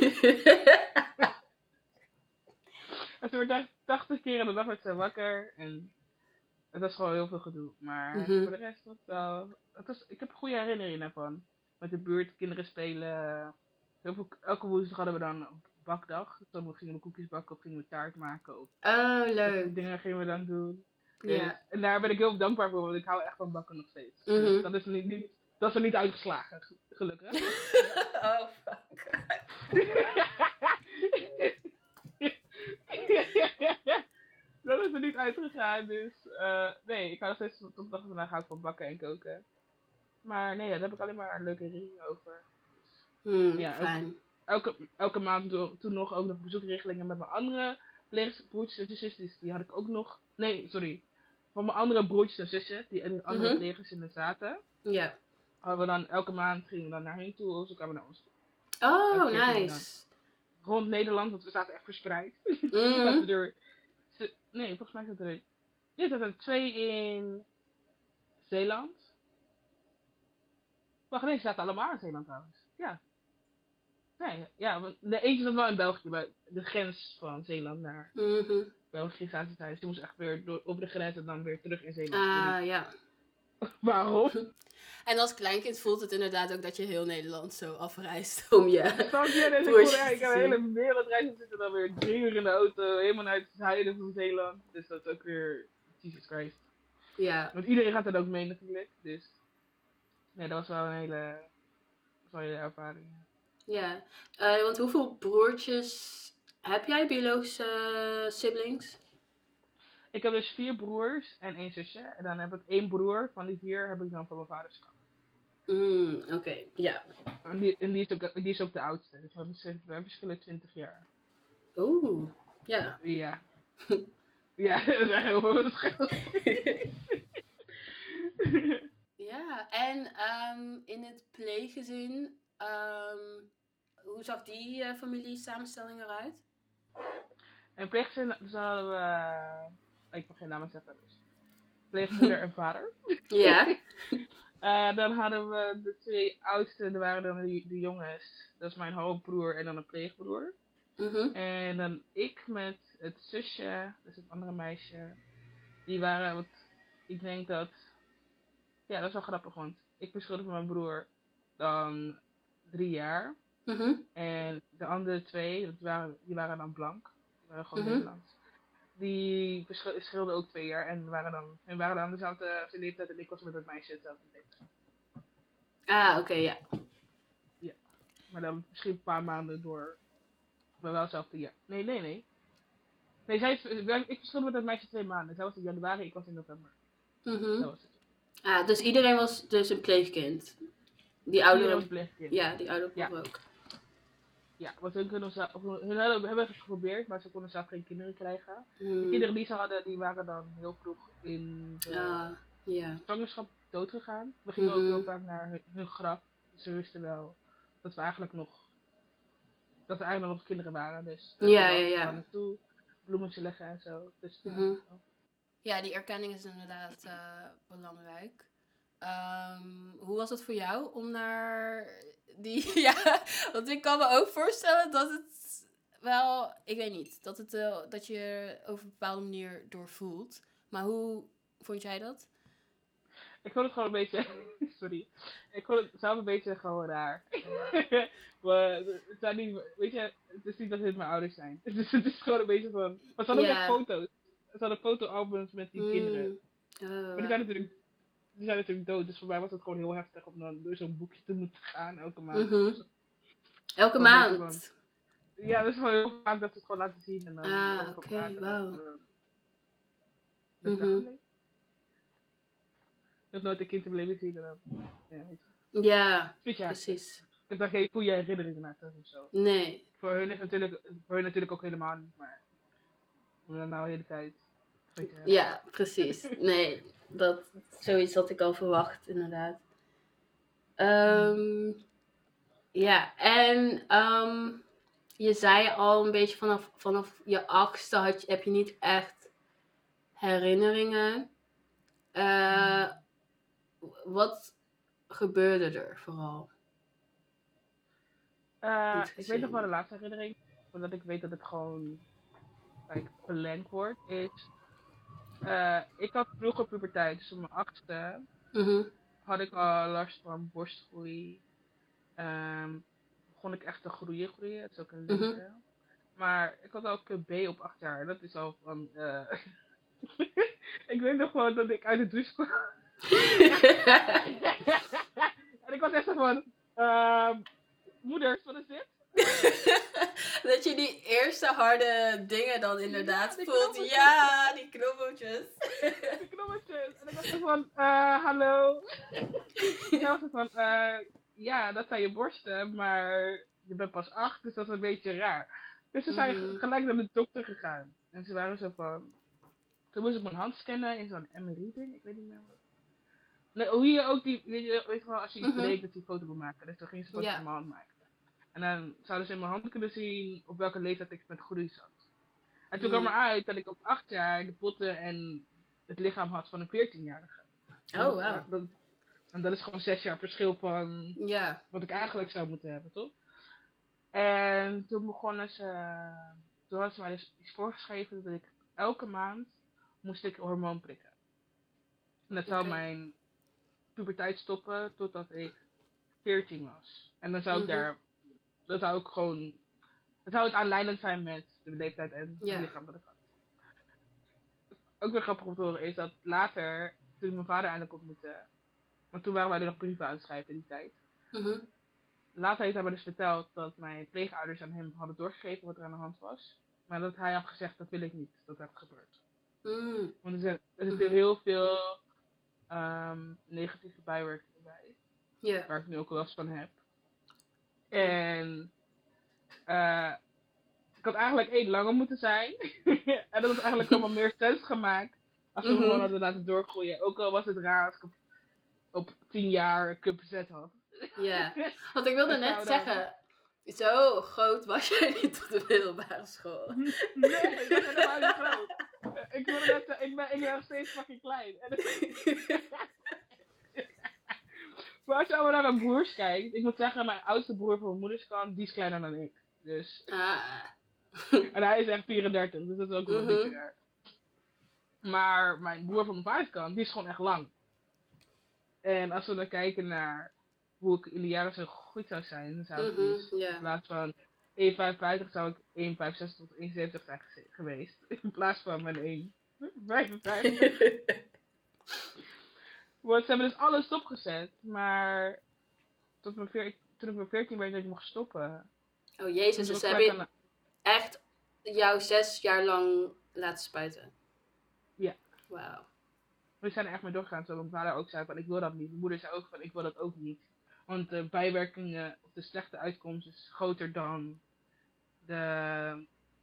S1: En ze werd echt tachtig keer in de dag werd ze wakker. En het was gewoon heel veel gedoe. Maar
S3: mm-hmm.
S1: voor de rest was het wel... Het was, ik heb goede herinneringen ervan. Met de buurt, kinderen spelen. Heel veel, elke woensdag hadden we dan een bakdag. Dan gingen we koekjes bakken of gingen we taart maken. Of
S3: oh, leuk.
S1: Die dingen gingen we dan doen.
S3: Ja.
S1: Dus, en daar ben ik heel dankbaar voor, want ik hou echt van bakken nog steeds.
S3: Mm-hmm.
S1: Dus dat is niet, niet, dat is er niet uitgeslagen, gelukkig.
S3: Oh, fuck.
S1: Dat is er niet uitgegaan, dus uh, nee, ik hou nog steeds tot de dag van vandaag hou ik van bakken en koken. Maar nee, ja, daar heb ik alleen maar leuke herinneringen over.
S3: Hmm,
S1: ja,
S3: fijn.
S1: Elke, elke maand door, toen nog ook nog bezoekregelingen met mijn andere broertjes en zusjes, dus die had ik ook nog. Nee, sorry. Van mijn andere broertjes en zussen, die in andere
S3: Mm-hmm.
S1: pleeggezinnen zaten.
S3: Ja.
S1: Hadden we dan elke maand gingen we dan naar hen toe, of ze kwamen naar ons toe.
S3: Oh, nice.
S1: Rond Nederland, want we zaten echt verspreid.
S3: Mm-hmm.
S1: zaten er, nee, volgens mij zaten er, ja, zaten er twee in Zeeland. Wacht, nee, ze zaten allemaal in Zeeland trouwens. Ja. Nee, ja, want de eentje zat wel in België, bij de grens van Zeeland naar
S3: Mm-hmm.
S1: België zaten zij. Dus die moest echt weer door, over de grens en dan weer terug in Zeeland.
S3: Ah, ja.
S1: Waarom?
S3: En als kleinkind voelt het inderdaad ook dat je heel Nederland zo afreist om je
S1: Ja, dus ik, ik heb een hele wereldreis zitten dan weer drie uur in de auto, helemaal naar het zuiden van Zeeland. Dus dat is ook weer, Jesus Christ.
S3: Ja.
S1: Want iedereen gaat er ook mee natuurlijk, dus nee, dat was wel een hele, dat was wel een hele ervaring.
S3: Ja, uh, want hoeveel broertjes heb jij, biologische uh, siblings?
S1: Ik heb dus vier broers en één zusje. En dan heb ik één broer, van die vier heb ik dan van mijn vaders kant.
S3: Mm, Oké, okay. Ja.
S1: En die, en die, is ook, die is ook de oudste. Dus we, zijn, we verschillen twintig jaar.
S3: Oeh, ja.
S1: Ja. Ja, dat is echt heel veel verschil.
S3: Ja, en um, in het pleeggezin, um, hoe zag die uh, familiesamenstelling eruit?
S1: En pleeggezin, dus hadden we, uh, ik mag geen namen zeggen, dus pleegmoeder en vader.
S3: Ja.
S1: uh, dan hadden we de twee oudste, dat waren dan de, de jongens. Dat is mijn halfbroer en dan een pleegbroer.
S3: Mm-hmm.
S1: En dan ik met het zusje, dus het andere meisje. Die waren, wat, ik denk dat, ja dat is wel grappig, want ik verschilde van mijn broer dan drie jaar.
S3: Mm-hmm.
S1: En de andere twee, dat waren, die waren dan blank. Die waren gewoon
S3: Mm-hmm.
S1: Nederlands. Die verschilden ook twee jaar en waren dan, en waren dan dezelfde leeftijd en ik was met het meisje hetzelfde leeftijd.
S3: Ah, oké, okay, ja.
S1: Ja, maar dan misschien een paar maanden door, maar wel hetzelfde jaar. Nee, nee, nee. Nee, zij, ik verschilde met het meisje twee maanden. Zij was in januari, ik was in november.
S3: Mm-hmm.
S1: Dat was het.
S3: Ah, dus iedereen was dus een pleegkind? Die oudere...
S1: was pleegkind.
S3: Ja, die oudere
S1: ja.
S3: ook.
S1: Ja, want hun, kunnen zelf, hun hebben, hebben het geprobeerd, maar ze konden zelf geen kinderen krijgen.
S3: Hmm.
S1: De kinderen die ze hadden, die waren dan heel vroeg in de
S3: uh, yeah.
S1: zwangerschap doodgegaan. We gingen
S3: mm-hmm.
S1: ook heel vaak naar hun, hun graf. Ze wisten wel dat we eigenlijk nog, dat er eigenlijk nog kinderen waren. Dus
S3: ja, ja, ja.
S1: We gaan naartoe, bloemetjes leggen en zo. Dus,
S3: mm-hmm. Ja, die erkenning is inderdaad uh, belangrijk. Um, hoe was het voor jou om naar die... ja, want ik kan me ook voorstellen dat het wel... Ik weet niet, dat, het, uh, dat je er over een bepaalde manier door voelt. Maar hoe vond jij dat?
S1: Ik vond het gewoon een beetje... Sorry. Ik vond het zelf een beetje gewoon raar. Maar het zijn niet... Weet je, het is niet dat het mijn ouders zijn. Dus het is gewoon een beetje van... Maar ze hadden ook
S3: yeah.
S1: echt foto's. Ze hadden fotoalbums met die mm. kinderen.
S3: Oh,
S1: maar die zijn natuurlijk... Die zijn natuurlijk dood, dus voor mij was het gewoon heel heftig om dan door zo'n boekje te moeten gaan elke maand.
S3: Mm-hmm.
S1: Dus,
S3: elke maand? Gewoon,
S1: ja, dat is gewoon heel vaak dat ze het gewoon laten zien. En dan
S3: ah, oké, okay, wauw.
S1: Dat is mm-hmm. Ik heb nooit een kind in mijn leven gezien. Dan, ja, weet je.
S3: Ja, precies.
S1: Ik heb daar geen goede herinneringen aan of zo.
S3: Nee.
S1: Voor hun, is natuurlijk, voor hun natuurlijk ook helemaal niet, maar... Om dan nou de hele tijd... Je,
S3: ja, precies. Nee, dat, zoiets had ik al verwacht, inderdaad. Um, ja, en um, je zei al een beetje vanaf, vanaf je achtste had je, heb je niet echt herinneringen. Uh, wat gebeurde er vooral?
S1: Uh, ik weet nog wel de laatste herinnering, omdat ik weet dat het gewoon like, belangrijk wordt, is... Uh, ik had vroeger puberteit, dus op mijn achtste
S3: mm-hmm.
S1: had ik al last van borstgroei. Um, begon ik echt te groeien, groeien. Het is ook een lengte. Mm-hmm. Maar ik had ook een B op acht jaar. Dat is al van... Uh... ik weet nog gewoon dat ik uit de douche kwam. En ik was echt zo van... Uh, moeders, wat is dit?
S3: Dat je die eerste harde dingen dan inderdaad ja, voelt. Knobbeltjes. Ja, die knobbeltjes.
S1: Die knobbeltjes. En ik was zo van, uh, hallo. En dan was het van, uh, ja, dat zijn je borsten, maar je bent pas acht, dus dat is een beetje raar. Dus ze zijn mm. gelijk naar de dokter gegaan. En ze waren zo van, toen moest ik mijn hand scannen in zo'n M R I-ding, ik weet niet meer wat. Nee, hoe je ook die, weet je, weet je wel, als je iets mm-hmm. breekt, dat je die foto wil maken. Dus toen ging ze foto yeah. van mijn hand maken. En dan zouden ze in mijn hand kunnen zien op welke leeftijd ik met groei zat. En toen mm. kwam eruit dat ik op acht jaar de botten en het lichaam had van een veertienjarige.
S3: Oh, wow.
S1: Dat, en dat is gewoon zes jaar verschil van
S3: yeah.
S1: wat ik eigenlijk zou moeten hebben, toch? En toen begonnen ze, toen hadden ze mij dus iets voorgeschreven dat ik elke maand moest ik hormoon prikken. En dat zou okay. mijn puberteit stoppen totdat ik veertien was. En dan zou ik mm-hmm. daar... Dat zou ook gewoon... Dat zou het aanleidend zijn met de leeftijd en het yeah. lichaam dat ik had. Ook weer grappig om te horen is dat later, toen ik mijn vader eindelijk ontmoette... Want toen waren wij er nog brieven aan het schrijven in die tijd.
S3: Mm-hmm.
S1: Later heeft hij me dus verteld dat mijn pleegouders aan hem hadden doorgegeven wat er aan de hand was. Maar dat hij had gezegd, dat wil ik niet, dat dat gebeurt.
S3: Mm.
S1: Want er zit, er zit heel veel um, negatieve bijwerkingen bij.
S3: Ja.
S1: Waar ik nu ook last van heb. En uh, ik had eigenlijk één langer moeten zijn. En dat had eigenlijk allemaal meer sens gemaakt. Als we mm-hmm. gewoon hadden laten doorgroeien. Ook al was het raar als ik op, op tien jaar cup zet had.
S3: Ja, want ik wilde net zeggen... Zo groot was jij niet op de middelbare school.
S1: Nee, ik ben helemaal niet groot. Ik, wil net, ik, ben, ik ben nog steeds fucking klein. En maar als je allemaal naar mijn broers kijkt, ik moet zeggen, mijn oudste broer van mijn moeders kant, die is kleiner dan ik. Dus.
S3: Ah.
S1: En hij is echt vierendertig, dus dat is ook wel
S3: mm-hmm.
S1: een beetje raar. Maar mijn broer van mijn vaders kant, die is gewoon echt lang. En als we dan kijken naar hoe ik in de jaren zo goed zou zijn, dan zou ik
S3: mm-hmm,
S1: dus
S3: yeah.
S1: in plaats van één komma vijfenvijftig zou ik één komma vijfenzestig tot één komma zevenenzeventig zijn geweest. In plaats van mijn één komma vijfenvijftig. Want ze hebben dus alles stopgezet, maar tot mijn veer, toen ik mijn veertien werd dat ik mocht stoppen.
S3: Oh jezus, dus ze hebben aan... echt jou zes jaar lang laten spuiten?
S1: Ja.
S3: Wauw.
S1: We zijn er echt mee doorgegaan, zodat mijn vader ook zei van ik wil dat niet. Mijn moeder zei ook van ik wil dat ook niet. Want de bijwerkingen of de slechte uitkomst is groter dan de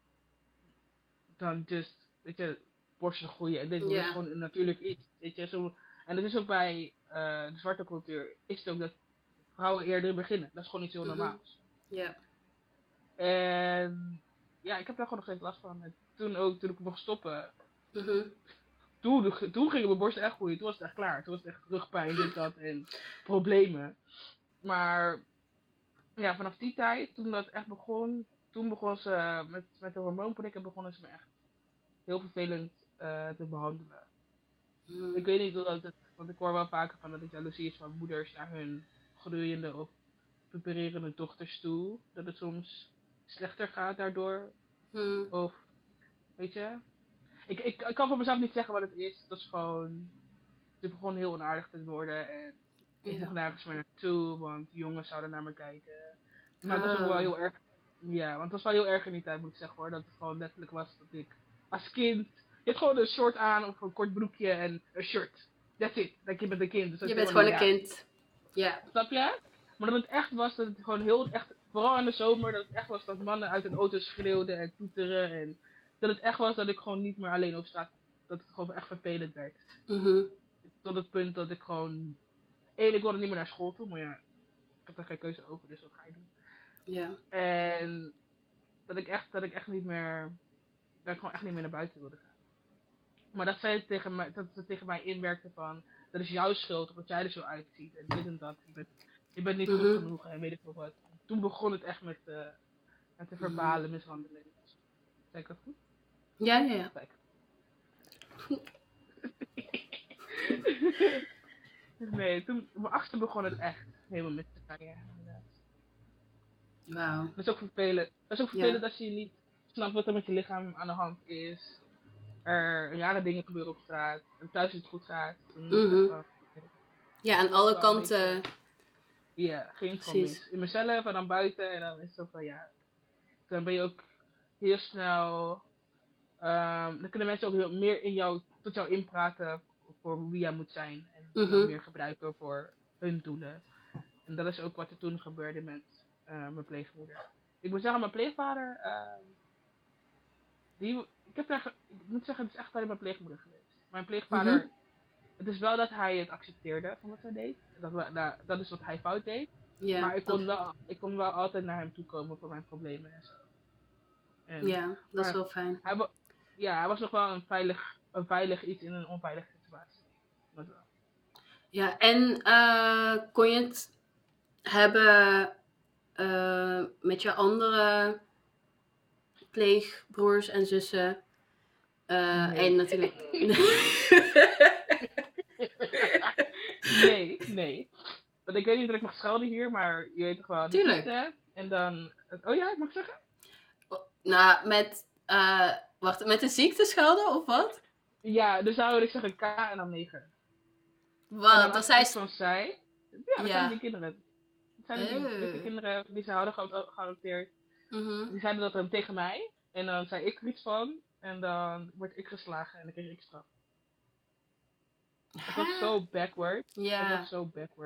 S1: dan just, weet je, borsten groeien. En dit yeah. is gewoon natuurlijk iets, weet je. Zo, en dat is ook bij uh, de zwarte cultuur, is het ook dat vrouwen eerder beginnen. Dat is gewoon iets heel
S3: mm-hmm.
S1: normaals.
S3: Ja.
S1: Yeah. En ja, ik heb daar gewoon nog steeds last van. En toen ook, toen ik mocht stoppen,
S3: mm-hmm.
S1: toen, toen gingen mijn borsten echt groeien. Toen was het echt klaar. Toen was het echt rugpijn, dit, dat en problemen. Maar ja, vanaf die tijd, toen dat echt begon, toen begon ze met, met de hormoonprikken begonnen ze me echt heel vervelend uh, te behandelen.
S3: Mm.
S1: Ik weet niet hoe dat het, want ik hoor wel vaker van dat het jaloezie is van moeders naar hun groeiende of pubererende dochters toe. Dat het soms slechter gaat daardoor.
S3: Mm.
S1: Of, weet je. Ik, ik, ik kan voor mezelf niet zeggen wat het is. Dat is gewoon, het begon heel onaardig te worden en ik
S3: ja.
S1: mocht nergens meer naartoe, want jongens zouden naar me kijken. Maar het was ook wel heel erg, ja, want het was wel heel erg in die tijd moet ik zeggen hoor, dat het gewoon letterlijk was dat ik als kind, je hebt gewoon een short aan of een kort broekje en een shirt. That's it, dat je bent een kind. Dus dat
S3: je bent gewoon een kind. Ja.
S1: Snap je? Maar dat het echt was, dat het gewoon heel, echt, vooral in de zomer, dat het echt was dat mannen uit een auto schreeuwden en toeteren en dat het echt was dat ik gewoon niet meer alleen op straat, dat het gewoon echt vervelend werd.
S3: Mm-hmm.
S1: Tot het punt dat ik gewoon, één, ik wilde niet meer naar school toe, maar ja, ik heb daar geen keuze over, dus wat ga je doen?
S3: Ja.
S1: En dat ik echt, dat ik echt niet meer, dat ik gewoon echt niet meer naar buiten wilde gaan. Maar dat zij tegen mij, dat ze tegen mij inwerkte van, dat is jouw schuld, omdat jij er zo uitziet en dit en dat. Je bent, je bent niet
S3: mm-hmm.
S1: goed genoeg en weet ik veel wat. Toen begon het echt met, uh, met de verbale mm-hmm. mishandeling. Zeg ik dat goed?
S3: Ja, ja, ja.
S1: Kijk. Nee, toen, op mijn achtste begon het echt helemaal mis te gaan, ja, inderdaad.
S3: Wauw.
S1: Dat is ook vervelend. Dat is ook vervelend ja. als je niet snapt wat er met je lichaam aan de hand is. Er rare dingen gebeuren op straat. En thuis het goed gaat.
S3: Mm-hmm. Ja, aan alle kanten.
S1: Beetje, ja, geen gewoon mis. In mezelf en dan buiten. En dan is het zo van ja. Dan ben je ook heel snel. Um, dan kunnen mensen ook heel meer in jou, tot jou inpraten. Voor wie jij moet zijn. En
S3: mm-hmm.
S1: meer gebruiken voor hun doelen. En dat is ook wat er toen gebeurde met uh, mijn pleegmoeder. Ik moet zeggen, mijn pleegvader. Uh, die, ik, heb daar, ik moet zeggen, het is echt bij mijn pleegmoeder geweest. Mijn pleegvader. Mm-hmm. Het is wel dat hij het accepteerde van wat hij deed. Dat, we, nou, dat is wat hij fout deed.
S3: Ja,
S1: maar ik kon,
S3: dat...
S1: wel, ik kon wel altijd naar hem toe komen voor mijn problemen en zo. En,
S3: ja, dat is wel fijn.
S1: Hij, ja, hij was nog wel een veilig, een veilig iets in een onveilige situatie. Dat wel.
S3: Ja, en uh, kon je het hebben uh, met je andere pleegbroers en zussen? Uh,
S1: nee.
S3: En natuurlijk...
S1: nee, nee. Want ik weet niet of ik mag schelden hier, maar je weet toch wel.
S3: Tuurlijk.
S1: Ziekte, en dan... Oh ja, ik mag zeggen?
S3: Nou, met... Uh, wacht, met de ziekte schelden of wat?
S1: Ja, dus zou ik zeggen K en dan negen.
S3: Wat? Dat zij...
S1: Zoals zij. Ja, dat
S3: ja.
S1: zijn die kinderen. Dat zijn die, uh. die kinderen die ze hadden geadopteerd.
S3: Mm-hmm.
S1: Die zeiden dat dan tegen mij. En dan zei ik er iets van. En dan word ik geslagen en dan kreeg ik straf. Het was zo backward.
S3: Ja.
S1: Het was zo backward.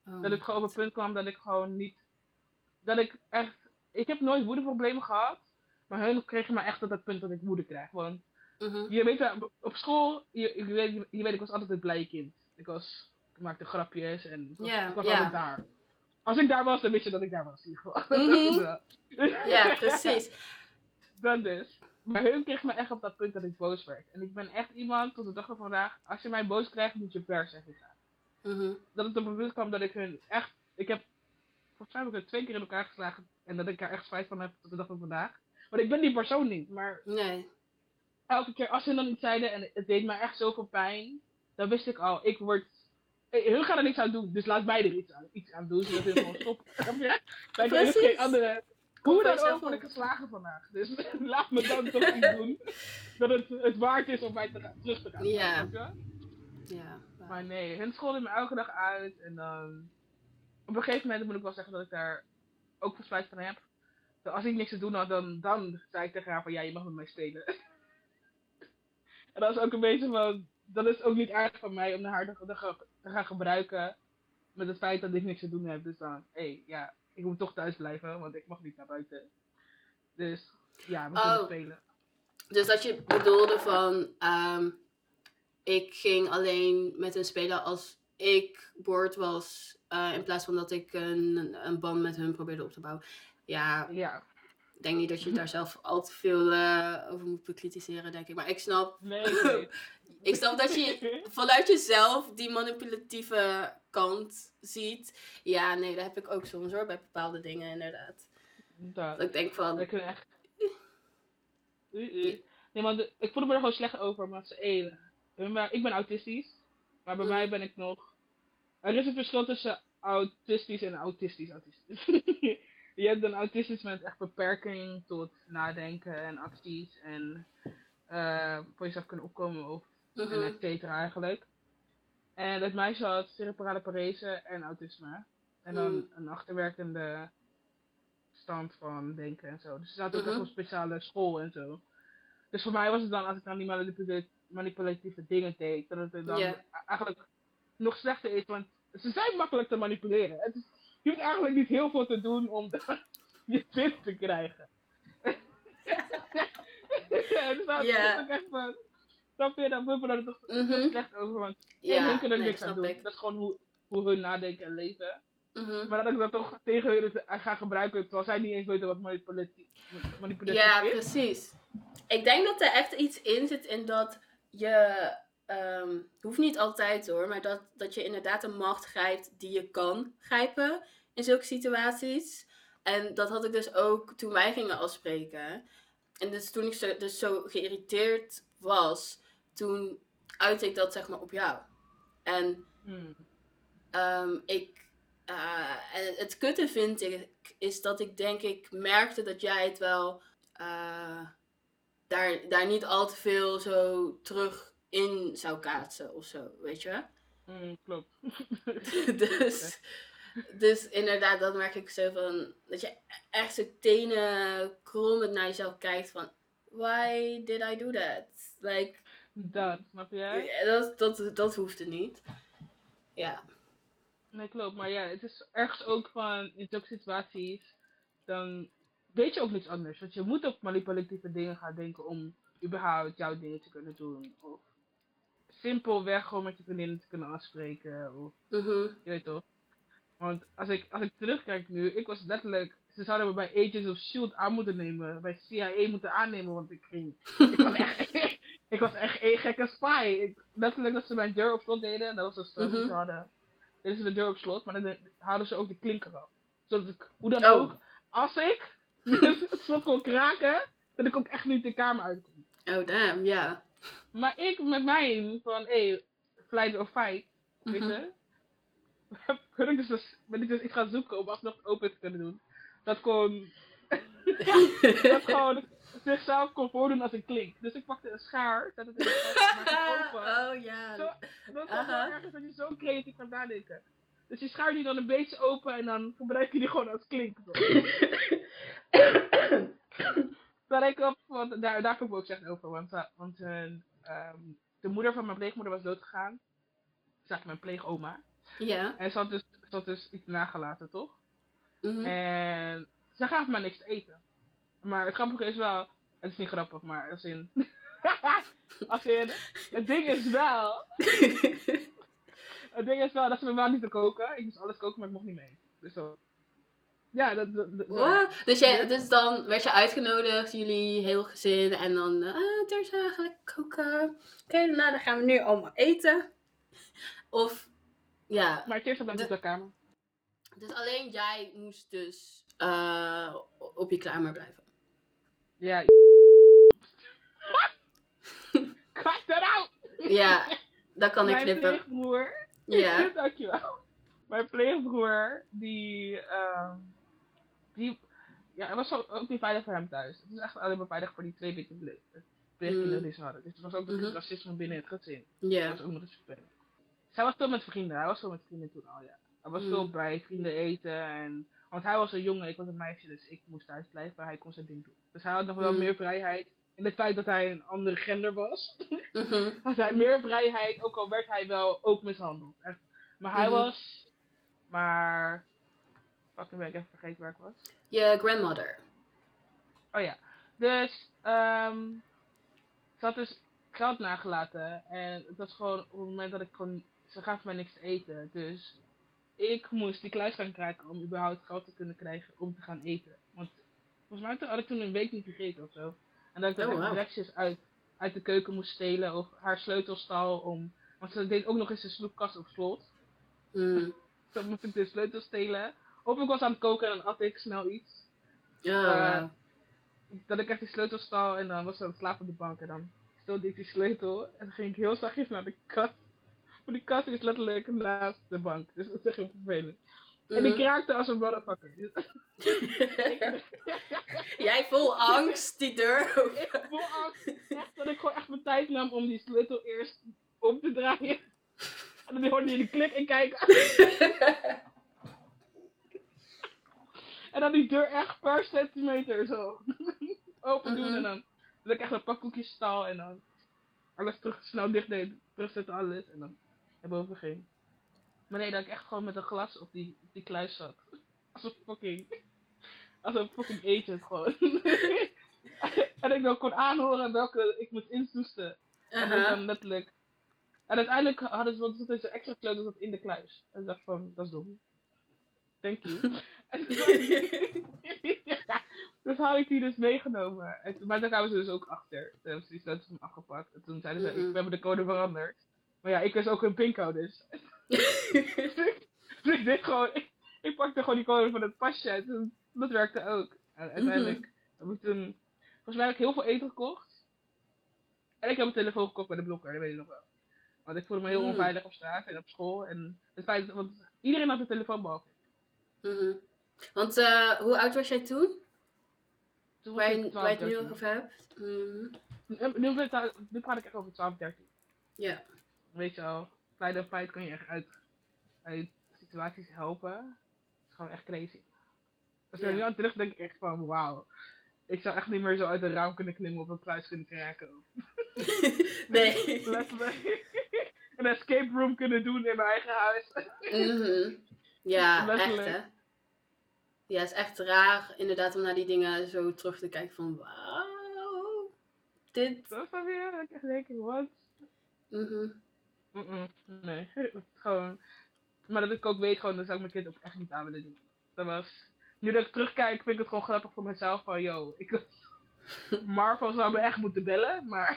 S3: Oh.
S1: Dat het gewoon op het punt kwam dat ik gewoon niet... Dat ik echt... Ik heb nooit woedeproblemen gehad. Maar hun kregen me echt tot dat punt dat ik woede krijg. Want
S3: Mm-hmm.
S1: je weet wel, op school... Je, je, weet, je weet, ik was altijd het blije kind. Ik was... Ik maakte grapjes en ik was,
S3: Ja,
S1: ik was
S3: ja.
S1: altijd daar. Als ik daar was, dan wist je dat ik daar was. In ieder geval.
S3: Mhm. Ja, precies.
S1: Dat dus. Maar hun kreeg me echt op dat punt dat ik boos werd. En ik ben echt iemand, tot de dag van vandaag, als je mij boos krijgt, moet je per zeggen gaan.
S3: Mhm.
S1: Dat het op een punt kwam dat ik hun echt, ik heb, volgens mij heb ik het twee keer in elkaar geslagen. En dat ik er echt spijt van heb tot de dag van vandaag. Want ik ben die persoon niet. Maar
S3: Nee.
S1: elke keer als ze dan iets zeiden en het deed mij echt zoveel pijn. Dan wist ik al, ik word, eh, hun gaan er niks aan doen. Dus laat mij er iets aan, iets aan doen. Zodat hun gewoon stoppen. Snap je? Bij er is
S3: Precies.
S1: geen andere... Hoe dan
S3: jezelf
S1: ook word ik
S3: op.
S1: geslagen vandaag. Dus laat me dan toch iets doen. Dat het, het waard is om mij te gaan, terug te gaan.
S3: Ja.
S1: Snap je?
S3: Ja.
S1: Maar nee, hun scholden me elke dag uit. En dan... Op een gegeven moment moet ik wel zeggen dat ik daar ook veel spijt van heb. Dat als ik niks te doen had, dan, dan zei ik tegen haar van ja, je mag met mij spelen. En dat is ook een beetje van... Dat is ook niet aardig van mij om naar haar te, te, te gaan gebruiken. Met het feit dat ik niks te doen heb. Dus dan, hé, hey, ja, ik moet toch thuis blijven, want ik mag niet naar buiten. Dus ja, we kunnen
S3: Oh.
S1: spelen.
S3: Dus dat je bedoelde van, ehm, ik ging alleen met hun spelen als ik boord was, uh, in plaats van dat ik een, een band met hun probeerde op te bouwen. Ja,
S1: Ja.
S3: ik denk niet dat je daar zelf al te veel uh, over moet bekritiseren, denk ik. Maar ik snap,
S1: Nee, nee.
S3: ik snap dat je vanuit jezelf die manipulatieve kant ziet. Ja, nee, dat heb ik ook soms hoor, bij bepaalde dingen inderdaad.
S1: Dat.
S3: Dat ik denk van...
S1: Ik vind echt... Nee, maar de, ik voelde me er gewoon slecht over, omdat ze één... Ik ben autistisch, maar bij
S3: Mm.
S1: mij ben ik nog... Er is een verschil tussen autistisch en autistisch autistisch. Je hebt een autistisch met echt beperking tot nadenken en acties en uh, voor jezelf kunnen opkomen of
S3: Mm-hmm.
S1: en et cetera eigenlijk. En dat meisje had cerebrale parese en autisme. En dan
S3: Mm.
S1: een achterwerkende stand van denken en zo. Dus ze zaten ook
S3: Mm-hmm.
S1: echt op speciale school en zo. Dus voor mij was het dan, als ik dan die manipulatieve, manipulatieve dingen deed, dat het er dan
S3: Yeah.
S1: eigenlijk nog slechter is, want ze zijn makkelijk te manipuleren. Het is, je hoeft eigenlijk niet heel veel te doen om de, je zin te krijgen. Dus dat
S3: Ja.
S1: is ook echt van, snap je, dan bubbelen er toch
S3: Mhm.
S1: slecht over, want
S3: Ja,
S1: hun kunnen er
S3: nee,
S1: niks aan
S3: snap
S1: doen.
S3: ik.
S1: Dat is gewoon hoe, hoe hun nadenken en leven.
S3: Mhm.
S1: Maar dat ik dat toch tegen hun ga gebruiken, terwijl zij niet eens weten wat manipulatief, manipulatief
S3: Ja,
S1: is.
S3: precies. Ik denk dat er echt iets in zit in dat je, um, hoeft niet altijd hoor, maar dat, dat je inderdaad een macht grijpt die je kan grijpen in zulke situaties. En dat had ik dus ook toen wij gingen afspreken. En dus toen ik zo, dus zo geïrriteerd was, toen uitte ik dat zeg maar op jou. En
S1: Hmm.
S3: um, ik, uh, en het kutte vind ik, is dat ik denk ik merkte dat jij het wel... Uh, Daar, daar niet al te veel zo terug in zou kaatsen of zo, weet je?
S1: Mm, klopt.
S3: dus, dus inderdaad, dat merk ik zo van, dat je echt zo tenen krommend naar jezelf kijkt van, why did I do that? Like,
S1: dat, snap jij?
S3: Dat, dat, dat hoefde niet. Ja.
S1: Nee, klopt. Maar ja, het is ergens ook van, in zulke situaties, dan weet je ook niks anders. Want je moet op manipulatieve dingen gaan denken om überhaupt jouw dingen te kunnen doen. Of simpelweg gewoon met je vriendinnen te kunnen afspreken. Of,
S3: Mm-hmm.
S1: je weet toch. Want als ik, als ik terugkijk nu, ik was letterlijk, ze zouden me bij Agents of S H I E L D aan moeten nemen. Bij C I A moeten aannemen, want ik ging, ik was echt, ik was echt een gekke spy. Ik, letterlijk dat ze mijn deur op slot deden, en dat was een straf die
S3: Mhm.
S1: ze hadden. Deden ze de deur op slot, maar dan hadden ze ook de klinker af. Zodat ik, hoe dan
S3: Oh.
S1: ook, als ik het slot kon kraken, dat ik ook echt niet de kamer uit kon.
S3: Oh, damn, ja. Yeah.
S1: Maar ik met mij van, hé, hey, flight or fight, weet
S3: Mhm.
S1: je. Ben ik, dus, ben ik dus iets gaan zoeken om alsnog open te kunnen doen. Dat kon, dat gewoon zichzelf kon voordoen als een klink. Dus ik pakte een schaar, zette het in de kast, maakte het open.
S3: Oh, ja.
S1: Zo, dat is
S3: Aha.
S1: wel ergens dat je zo creatief gaat nadenken. Dus je schaar die dan een beetje open en dan gebruik je die gewoon als klink. Daar ik op, want daar, daar heb ik ook echt over. Want, want uh, um, de moeder van mijn pleegmoeder was doodgegaan. Dat is eigenlijk mijn pleegoma.
S3: Ja.
S1: En ze had dus, ze ze had dus iets nagelaten, toch?
S3: Mhm.
S1: En ze gaf me niks te eten. Maar het grappige is wel, het is niet grappig, maar als in, als in, het ding is wel, het ding is wel dat ze me wel niet te koken. Ik moest alles koken, maar ik mocht niet mee. Dus zo. Ja, dat, dat, dat
S3: What? Dus, jij, dus dan werd je uitgenodigd, jullie heel gezin, en dan, ah, Teersa, ga lekker koken. Oké, okay, nou dan gaan we nu allemaal eten. Of, ja.
S1: Maar het eerst blijft
S3: de,
S1: op de kamer.
S3: Dus alleen jij moest dus uh, op je kamer blijven.
S1: Ja. Cut that out!
S3: Ja, dat kan ik knippen.
S1: Mijn pleegbroer.
S3: Ja.
S1: Dankjewel. Mijn pleegbroer, die, uh, die, ja, het was zo, ook niet veilig voor hem thuis. Het was echt alleen maar veilig voor die twee witte pleegkinderen die ze hadden. Dus er was ook nog
S3: Mm-hmm.
S1: racisme binnen het gezin.
S3: Ja.
S1: Dat was ook nog eens vervelend. Zij was veel met vrienden, hij was veel met vrienden toen al, ja. Hij was
S3: Mm.
S1: veel bij vrienden eten en, want hij was een jongen, ik was een meisje, dus ik moest thuis blijven, maar hij kon zijn ding doen. Dus hij had nog wel
S3: Mm.
S1: meer vrijheid. In het feit dat hij een andere gender was,
S3: Mm-hmm.
S1: had hij meer vrijheid, ook al werd hij wel ook mishandeld. Echt. Maar hij
S3: Mm-hmm.
S1: was, maar, fuck, nu ben ik even vergeten waar ik was.
S3: Je grandmother.
S1: Oh ja, dus, um, ze had dus geld nagelaten en het was gewoon op het moment dat ik gewoon, ze gaf mij niks te eten, dus ik moest die kluis gaan krijgen om überhaupt geld te kunnen krijgen om te gaan eten. Want volgens mij had ik toen een week niet gegeten of zo. En dat ik dan
S3: Oh,
S1: echt
S3: wow.
S1: rekjes uit, uit de keuken moest stelen of haar sleutelstal om, want ze deed ook nog eens een snoepkast op slot.
S3: Mm.
S1: Zo moest ik de sleutel stelen. Of ik was aan het koken en dan at ik snel iets.
S3: Oh,
S1: Uh,
S3: wow.
S1: Dat ik echt die sleutelstal en dan was ze aan het slapen op de bank en dan stelde ik die sleutel en dan ging ik heel zachtjes naar de kast. Maar die kast is letterlijk naast de bank, dus dat is echt heel vervelend.
S3: Mm-hmm.
S1: En ik raakte als een motherfucker.
S3: Jij vol angst, die deur open.
S1: Ik vol angst. Echt dat ik gewoon echt mijn tijd nam om die sleutel eerst om te draaien. En dan hoorde je de klik en kijken. En dan die deur echt per centimeter zo open doen. Mm-hmm. En dan dat ik echt een pak koekjes stal en dan alles terug, snel dicht deed. Terugzetten alles en dan naar boven ging. Maar nee, dat ik echt gewoon met een glas op die, op die kluis zat. Als een fucking, als een fucking agent gewoon. En ik dan kon aanhoren welke ik moest instoesten. Uh-huh. En dat dan letterlijk. En uiteindelijk hadden ze wat zo'n extra sleutels in de kluis. En ik dacht van, dat is dom. Thank you. En ja, dus had ik die dus meegenomen. En, maar daar kwamen ze dus ook achter. Toen hebben ze die sleutels van me afgepakt. En toen zeiden ze, mm-hmm. we hebben de code veranderd. Maar ja, ik wist ook hun pincode dus. Dus ik deed gewoon, ik, ik pakte gewoon die code van het pasje en toen, dat werkte ook. En uiteindelijk mm-hmm. heb ik toen, volgens mij heb ik heel veel eten gekocht. En ik heb een telefoon gekocht bij de blokker, dat weet ik nog wel. Want ik voelde me heel mm. onveilig op straat en op school. En het feit, want iedereen had een telefoon behalve.
S3: Mm-hmm. Want uh, hoe oud was jij toen?
S1: Toen
S3: waar, je, waar je het nu nog over hebt? Mm.
S1: Nu, nu, nu praat ik echt over twaalf, dertien.
S3: Ja. Yeah.
S1: Weet je al, feit of feit kan je echt uit, uit situaties helpen. Het is gewoon echt crazy. Als ik er nu aan terug denk ik echt van, wauw. Ik zou echt niet meer zo uit een raam kunnen klimmen of een kluis kunnen kraken.
S3: Nee.
S1: Letterlijk. Een escape room kunnen doen in mijn eigen huis.
S3: Mm-hmm. Ja, letterlijk. Echt hè. Ja, het is echt raar inderdaad om naar die dingen zo terug te kijken van, wauw. Dit.
S1: Dat is dan weer, dat ik echt denk, wat?
S3: Mhm.
S1: Mm-mm. Nee, gewoon. Maar dat ik ook weet, gewoon, dat zou ik mijn kind ook echt niet aan willen doen. Dat was. Nu dat ik terugkijk, vind ik het gewoon grappig voor mezelf van, yo, ik. Marvel zou me echt moeten bellen, maar.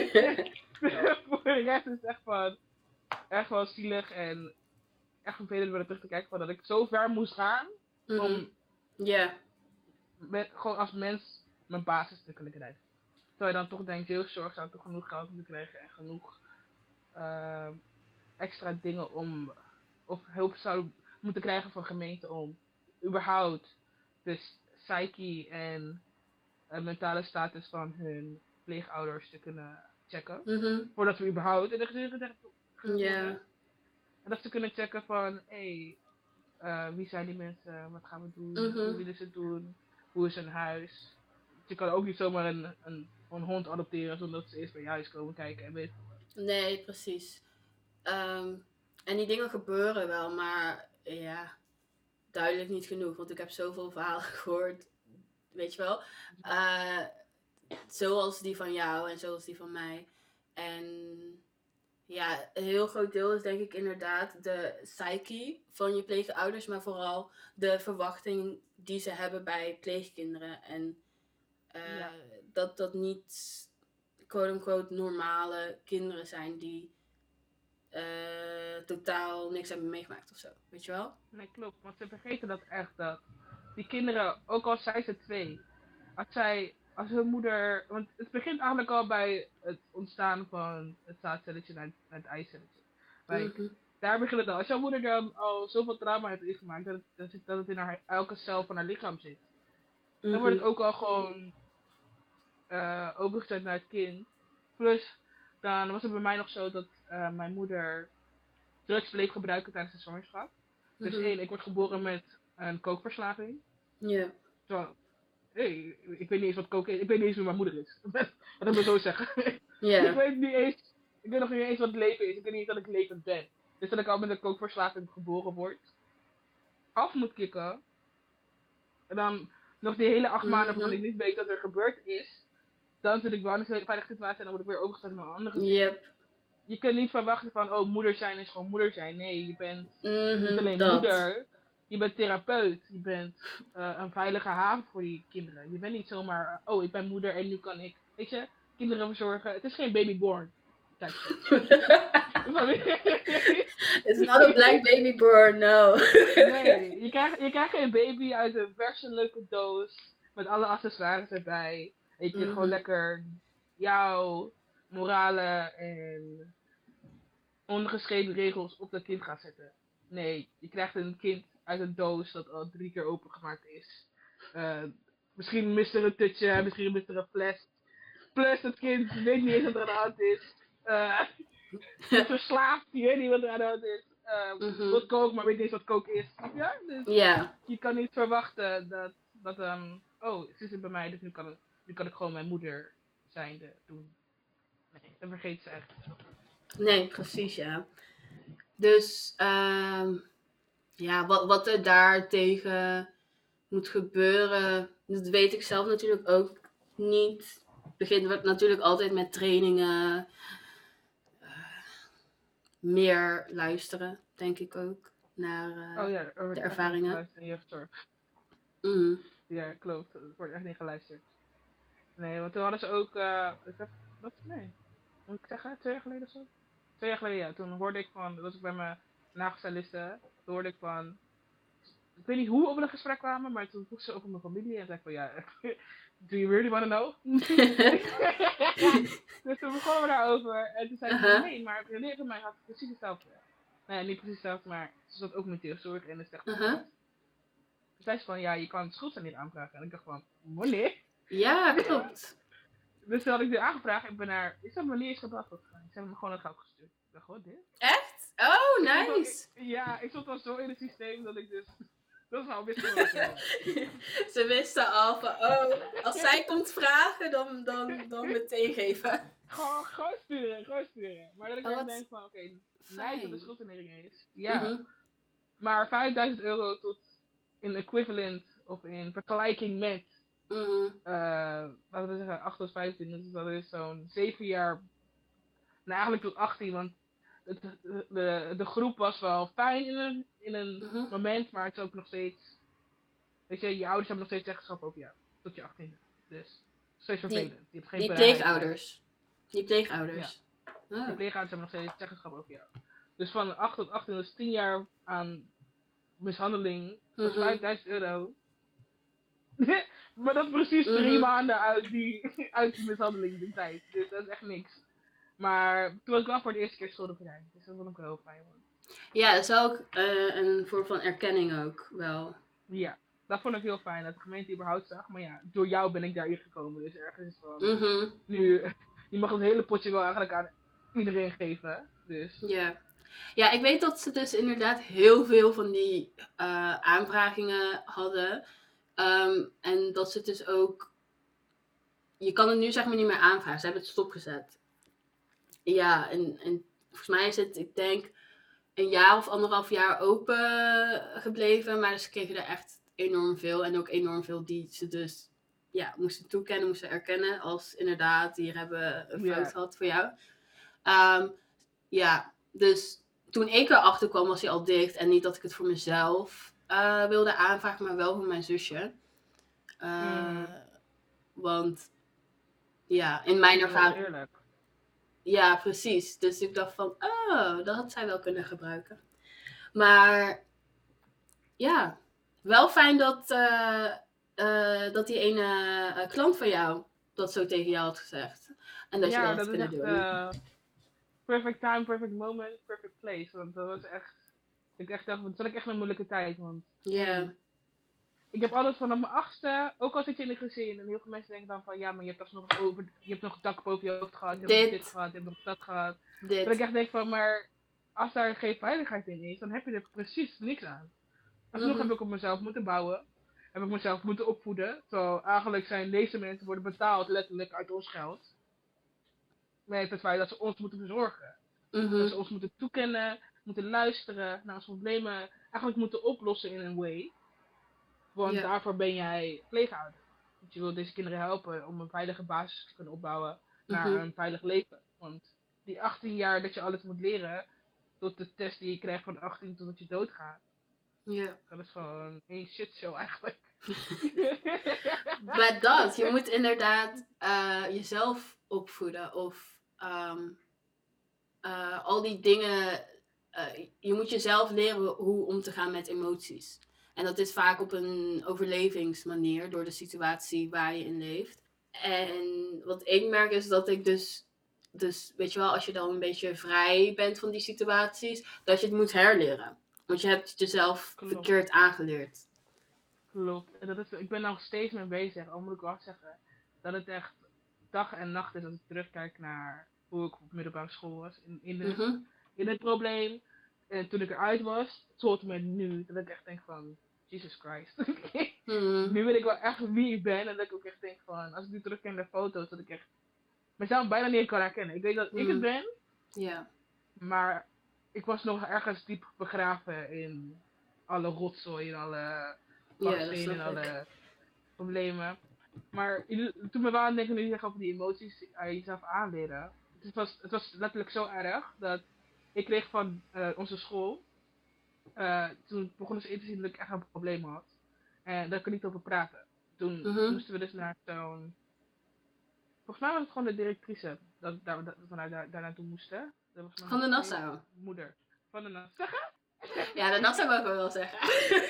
S1: Voor de rest is het echt van. Echt wel zielig en. Echt vervelend om er terug te kijken van dat ik zo ver moest gaan.
S3: Mm-hmm.
S1: Om.
S3: Ja.
S1: Yeah. Gewoon als mens mijn basis te kunnen krijgen. Terwijl je dan toch denkt, jeugdzorg zou toch genoeg geld moeten krijgen en genoeg. Uh, extra dingen om, of hulp zouden moeten krijgen van gemeenten om überhaupt de psyche en uh, mentale status van hun pleegouders te kunnen checken.
S3: Mm-hmm.
S1: Voordat we überhaupt in de gezin gezegd worden.
S3: Ja.
S1: En dat ze kunnen checken van, hé, hey, uh, wie zijn die mensen, wat gaan we doen,
S3: Mm-hmm.
S1: hoe willen ze het doen, hoe is hun huis. Je kan ook niet zomaar een, een, een hond adopteren zonder dat ze eerst bij je huis komen kijken en weten.
S3: Nee, precies. Um, en die dingen gebeuren wel, maar ja, duidelijk niet genoeg. Want ik heb zoveel verhalen gehoord, weet je wel. Uh, zoals die van jou en zoals die van mij. En ja, een heel groot deel is denk ik inderdaad de psyche van je pleegouders. Maar vooral de verwachting die ze hebben bij pleegkinderen. En uh, ja. dat dat niet quote-unquote normale kinderen zijn die uh, totaal niks hebben meegemaakt of zo. Weet je wel?
S1: Nee, klopt. Want ze vergeten dat echt. Dat die kinderen, ook al zijn ze twee, als zij, als hun moeder, want het begint eigenlijk al bij het ontstaan van het zaadcelletje naar, naar het eicelletje. Mm-hmm. Daar begint het al. Als jouw moeder dan al zoveel trauma heeft ingemaakt, dat het, dat het in haar, elke cel van haar lichaam zit, mm-hmm. dan wordt het ook al gewoon uh, overgezet naar het kind. Plus, dan was het bij mij nog zo dat uh, mijn moeder drugs bleef gebruiken tijdens de zwangerschap. Dus mm-hmm. één, ik word geboren met een kookverslaving.
S3: Ja. Yeah.
S1: Zo, hey, ik weet niet eens wat kook is. Ik weet niet eens wie mijn moeder is. Dat moet ik zo zeggen.
S3: Yeah.
S1: ik weet niet eens, ik weet nog niet eens wat het leven is. Ik weet niet eens dat ik levend ben. Dus dat ik al met een kookverslaving geboren word. Af moet kicken. En dan nog die hele acht maanden mm-hmm. van ik niet weet dat er gebeurd is. Dan zit ik wel in een veilige situatie en dan word ik weer overgezet naar een andere
S3: yep.
S1: Je kunt niet verwachten van, oh, moeder zijn is gewoon moeder zijn. Nee, je bent
S3: mm-hmm,
S1: niet alleen
S3: dat.
S1: moeder. Je bent therapeut. Je bent uh, een veilige haven voor die kinderen. Je bent niet zomaar, oh, ik ben moeder en nu kan ik, weet je, kinderen verzorgen. Het is geen babyborn.
S3: It's not a black babyborn, no.
S1: Nee, je krijgt, je krijgt een baby uit een verse leuke doos. Met alle accessoires erbij. En je kunt mm-hmm. gewoon lekker jouw moralen en ongeschreven regels op dat kind gaan zetten. Nee, je krijgt een kind uit een doos dat al drie keer opengemaakt is. Uh, misschien mist er een tutje, misschien mist er een fles. Plus het kind weet niet eens wat er aan de hand is. Uh, het verslaafd, je weet niet wat er aan de hand is. Uh, mm-hmm. Wat kook, maar weet niet eens wat kook is. Ja? Dus
S3: yeah.
S1: je kan niet verwachten dat, dat um, oh, ze zit bij mij, dus nu kan, het, nu kan ik gewoon mijn moeder zijnde doen. Nee, dat vergeet ze echt.
S3: Nee, precies, ja. Dus, um, ja, wat, wat er daartegen moet gebeuren, dat weet ik zelf natuurlijk ook niet. Het begint natuurlijk altijd met trainingen, uh, meer luisteren, denk ik ook, naar uh,
S1: oh ja,
S3: de ervaringen.
S1: In jeugdzorg.
S3: Mm.
S1: Ja, klopt. Er wordt echt niet geluisterd. Nee, want toen hadden ze ook, uh, ik heb, wat? Nee. Moet ik zeggen, twee jaar geleden of zo? Twee jaar geleden, ja. Toen hoorde ik van, dat was ik bij mijn nagestyliste, toen hoorde ik van, ik weet niet hoe we op een gesprek kwamen, maar toen vroeg ze over mijn familie en zei ik van, ja, do you really want to know? Dus toen begonnen we daarover en toen zei ze, uh-huh. nee, maar vriendin van mij had precies hetzelfde. Nee, niet precies hetzelfde, maar ze zat ook met jeugdzorg en is echt uh-huh. Toen zei ze van, ja, je kan het schuldschein niet aanvragen. En ik dacht van, wanneer?
S3: Ja, klopt.
S1: Dus toen had ik dit aangevraagd. Ik ben naar, ik heb me niet eens gebracht opgegaan. Ze hebben me gewoon het geld gestuurd. Ik dacht, wat dit?
S3: Echt? Oh, nice.
S1: Ik, ja, ik zat al zo in het systeem dat ik dus, dat is al wist wat
S3: Ze wisten al van, oh, als zij komt vragen, dan, dan, dan meteen geven.
S1: Gewoon, gewoon sturen, gewoon sturen. Maar dat ik oh, denk van, oké, okay, nice dat de schuldsanering is. Ja. Mm-hmm. Maar vijfduizend euro tot in equivalent of in vergelijking met
S3: Mm-hmm.
S1: Uh, laten we zeggen, acht tot vijftien, dus dat is zo'n zeven jaar, nou eigenlijk tot achttien, want het, de, de, de groep was wel fijn in een, in een mm-hmm. moment, maar het is ook nog steeds, weet je, je ouders hebben nog steeds zeggenschap over jou, tot je achttiende. Dus, steeds vervelend. Je,
S3: je hebt geen die pleegouders. Die pleegouders.
S1: Ja. Oh. Die pleegouders hebben nog steeds zeggenschap over jou. Dus van acht tot achttien, dus tien jaar aan mishandeling, dat is mm-hmm. vijfduizend euro. Maar dat is precies drie mm-hmm. maanden uit die, uit die mishandeling die tijd. Dus dat is echt niks. Maar toen was ik wel voor de eerste keer schuldenvrij. Dus dat vond ik wel heel fijn. Man.
S3: Ja, dat is ook uh, een vorm van erkenning ook wel.
S1: Ja, dat vond ik heel fijn. Dat de gemeente überhaupt zag. Maar ja, door jou ben ik daarin gekomen. Dus ergens is van,
S3: mm-hmm.
S1: nu, je mag het hele potje wel eigenlijk aan iedereen geven. Dus.
S3: Ja. Ja, ik weet dat ze dus inderdaad heel veel van die uh, aanvragingen hadden. Um, en dat ze het dus ook, je kan het nu zeg maar niet meer aanvragen, ze hebben het stopgezet. Ja, en, en volgens mij is het, ik denk, een jaar of anderhalf jaar open gebleven. Maar ze kregen er echt enorm veel. En ook enorm veel die ze dus ja, moesten toekennen, moesten erkennen. Als inderdaad, hier hebben een fout
S1: Ja.
S3: gehad voor jou. Um, ja, dus toen ik erachter kwam was hij al dicht. En niet dat ik het voor mezelf uh, wilde aanvragen, maar wel voor mijn zusje. Uh,
S1: Mm.
S3: Want ja, in mijn
S1: Dat is wel
S3: ervaring...
S1: eerlijk.
S3: Ja, precies. Dus ik dacht van, oh, dat had zij wel kunnen gebruiken. Maar ja, wel fijn dat, uh, uh, dat die ene uh, klant van jou dat zo tegen jou had gezegd. En dat
S1: Ja,
S3: je dat,
S1: dat
S3: had
S1: is
S3: kunnen
S1: echt
S3: doen.
S1: uh, perfect time, perfect moment, perfect place. Want dat was echt, ik echt dacht, dat was echt een moeilijke tijd. Want
S3: Ja. Yeah.
S1: ik heb altijd vanaf mijn achtste, ook al zit je in een gezin, en heel veel mensen denken dan van, ja, maar je hebt alsnog over, je hebt nog een dak boven je hoofd gehad, je hebt
S3: Dit.
S1: nog dit gehad, je hebt nog dat gehad.
S3: Dit.
S1: Dat ik echt denk van, maar als daar geen veiligheid in is, dan heb je er precies niks aan. Alsnog
S3: Mm-hmm.
S1: heb ik op mezelf moeten bouwen, heb ik mezelf moeten opvoeden. Terwijl eigenlijk zijn deze mensen worden betaald letterlijk uit ons geld. Met het feit dat ze ons moeten verzorgen.
S3: Mm-hmm.
S1: Dat ze ons moeten toekennen, moeten luisteren, naar onze problemen eigenlijk moeten oplossen in een way. Want
S3: Ja.
S1: daarvoor ben jij pleegouder. Want je wilt deze kinderen helpen om een veilige basis te kunnen opbouwen naar
S3: Mm-hmm.
S1: een veilig leven. Want die achttien jaar dat je alles moet leren, tot de test die je krijgt van achttien totdat je doodgaat.
S3: Ja.
S1: Dat is gewoon een shitshow eigenlijk.
S3: Maar dat, je moet inderdaad uh, jezelf opvoeden of um, uh, al die dingen, uh, je moet jezelf leren hoe om te gaan met emoties. En dat is vaak op een overlevingsmanier door de situatie waar je in leeft. En wat ik merk is dat ik dus, dus weet je wel, als je dan een beetje vrij bent van die situaties, dat je het moet herleren. Want je hebt jezelf
S1: Klopt.
S3: verkeerd aangeleerd.
S1: Klopt. En dat is, ik ben daar nog steeds mee bezig. Al moet ik wel zeggen dat het echt dag en nacht is als ik terugkijk naar hoe ik op middelbare school was. In, in, de,
S3: Mm-hmm.
S1: in het probleem. En toen ik eruit was, tot en met nu. Dat ik echt denk van, Jesus Christ.
S3: Mm-hmm.
S1: Nu weet ik wel echt wie ik ben. En dat ik ook echt denk van, als ik nu terugkijk naar foto's, dat ik echt mezelf bijna niet kan herkennen. Ik weet dat
S3: Mm-hmm.
S1: ik het ben.
S3: Ja.
S1: Maar ik was nog ergens diep begraven in alle rotzooi en alle bakstenen en alle problemen. Maar toen we waren denken nu zeggen over die emoties aan jezelf aanleren. Het was, het was letterlijk zo erg dat ik kreeg van uh, onze school. Uh, toen begonnen ze in te zien dat ik echt een probleem had. En daar kon ik niet over praten. Toen
S3: Mm-hmm.
S1: moesten we dus naar zo'n... Volgens mij was het gewoon de directrice dat, dat, dat we daar, daar, daar naartoe moesten. Dat was
S3: van de Nassau?
S1: Moeder. Van de Nassau.
S3: Ja, de Nassau mogen we wel zeggen.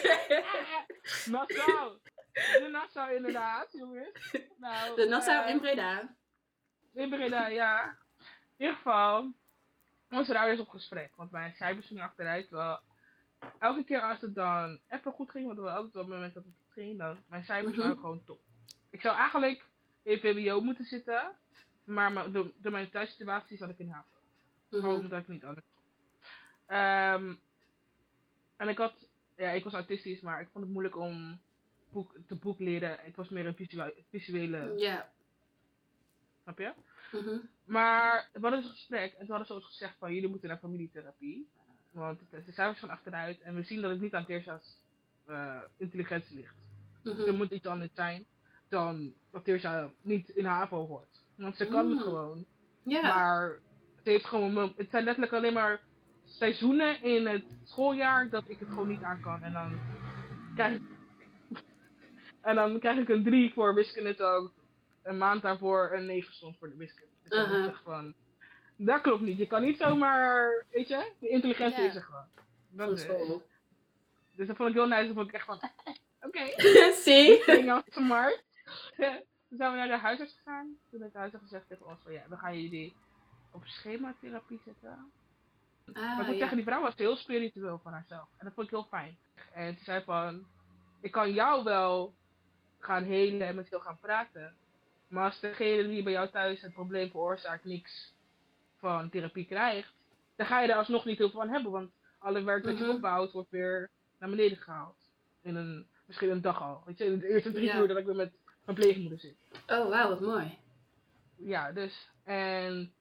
S1: Nassau. De Nassau inderdaad, jongens. Nou,
S3: de Nassau
S1: uh,
S3: in Breda.
S1: In Breda, ja. In ieder geval, moesten we daar eens op gesprek. Want mijn cijfers gingen achteruit. Wel, elke keer als het dan even goed ging, want er waren altijd wel momenten dat het goed ging, dan mijn cijfers
S3: Mm-hmm.
S1: waren gewoon top. Ik zou eigenlijk in V W O moeten zitten, maar door, door mijn thuissituatie zat ik in H A V O.
S3: Mm-hmm.
S1: Omdat ik niet anders. Um, en ik had, ja, ik was autistisch, maar ik vond het moeilijk om boek, te boek leren. Ik was meer een visuele, visuele
S3: Yeah.
S1: snap je?
S3: Mm-hmm.
S1: Maar we hadden dus een gesprek en toen hadden ze ons gezegd van jullie moeten naar familietherapie. Want de cijfers gaan achteruit en we zien dat het niet aan Teersa's uh, intelligentie ligt.
S3: Mm-hmm.
S1: Er moet iets anders zijn dan dat Teersa niet in H A V O hoort. Want ze kan
S3: Mm.
S1: het gewoon.
S3: Yeah.
S1: Maar ze heeft gewoon, het zijn letterlijk alleen maar seizoenen in het schooljaar dat ik het gewoon niet aan kan. En dan krijg ik, en dan krijg ik een drie voor wiskunde terwijl een maand daarvoor een negen stond voor de wiskunde. Dus dan
S3: Uh-huh.
S1: is het gewoon, dat klopt niet. Je kan niet zomaar, weet je, de intelligentie
S3: Ja.
S1: is er gewoon. Dat is
S3: Van
S1: het. Dus dat vond ik heel nice. Dat vond ik echt van, oké. Okay.
S3: Zie?
S1: Ik ging nou smart. Toen zijn we naar de huisarts gegaan. Toen heeft de huisarts gezegd tegen ons van, ja, dan gaan jullie op schematherapie zetten.
S3: Ah,
S1: maar ik moet
S3: ja.
S1: zeggen, die vrouw was heel spiritueel van haarzelf. En dat vond ik heel fijn. En ze zei van, ik kan jou wel gaan helen en met jou gaan praten. Maar als degene die bij jou thuis het probleem veroorzaakt niks van therapie krijgt, dan ga je er alsnog niet heel veel van hebben. Want alle werk dat je
S3: Mhm.
S1: opbouwt wordt weer naar beneden gehaald. In een, misschien een dag al. Weet je, in de eerste drie
S3: Ja.
S1: uur dat ik weer met mijn pleegmoeder zit.
S3: Oh, wauw, wat mooi.
S1: Ja, dus. En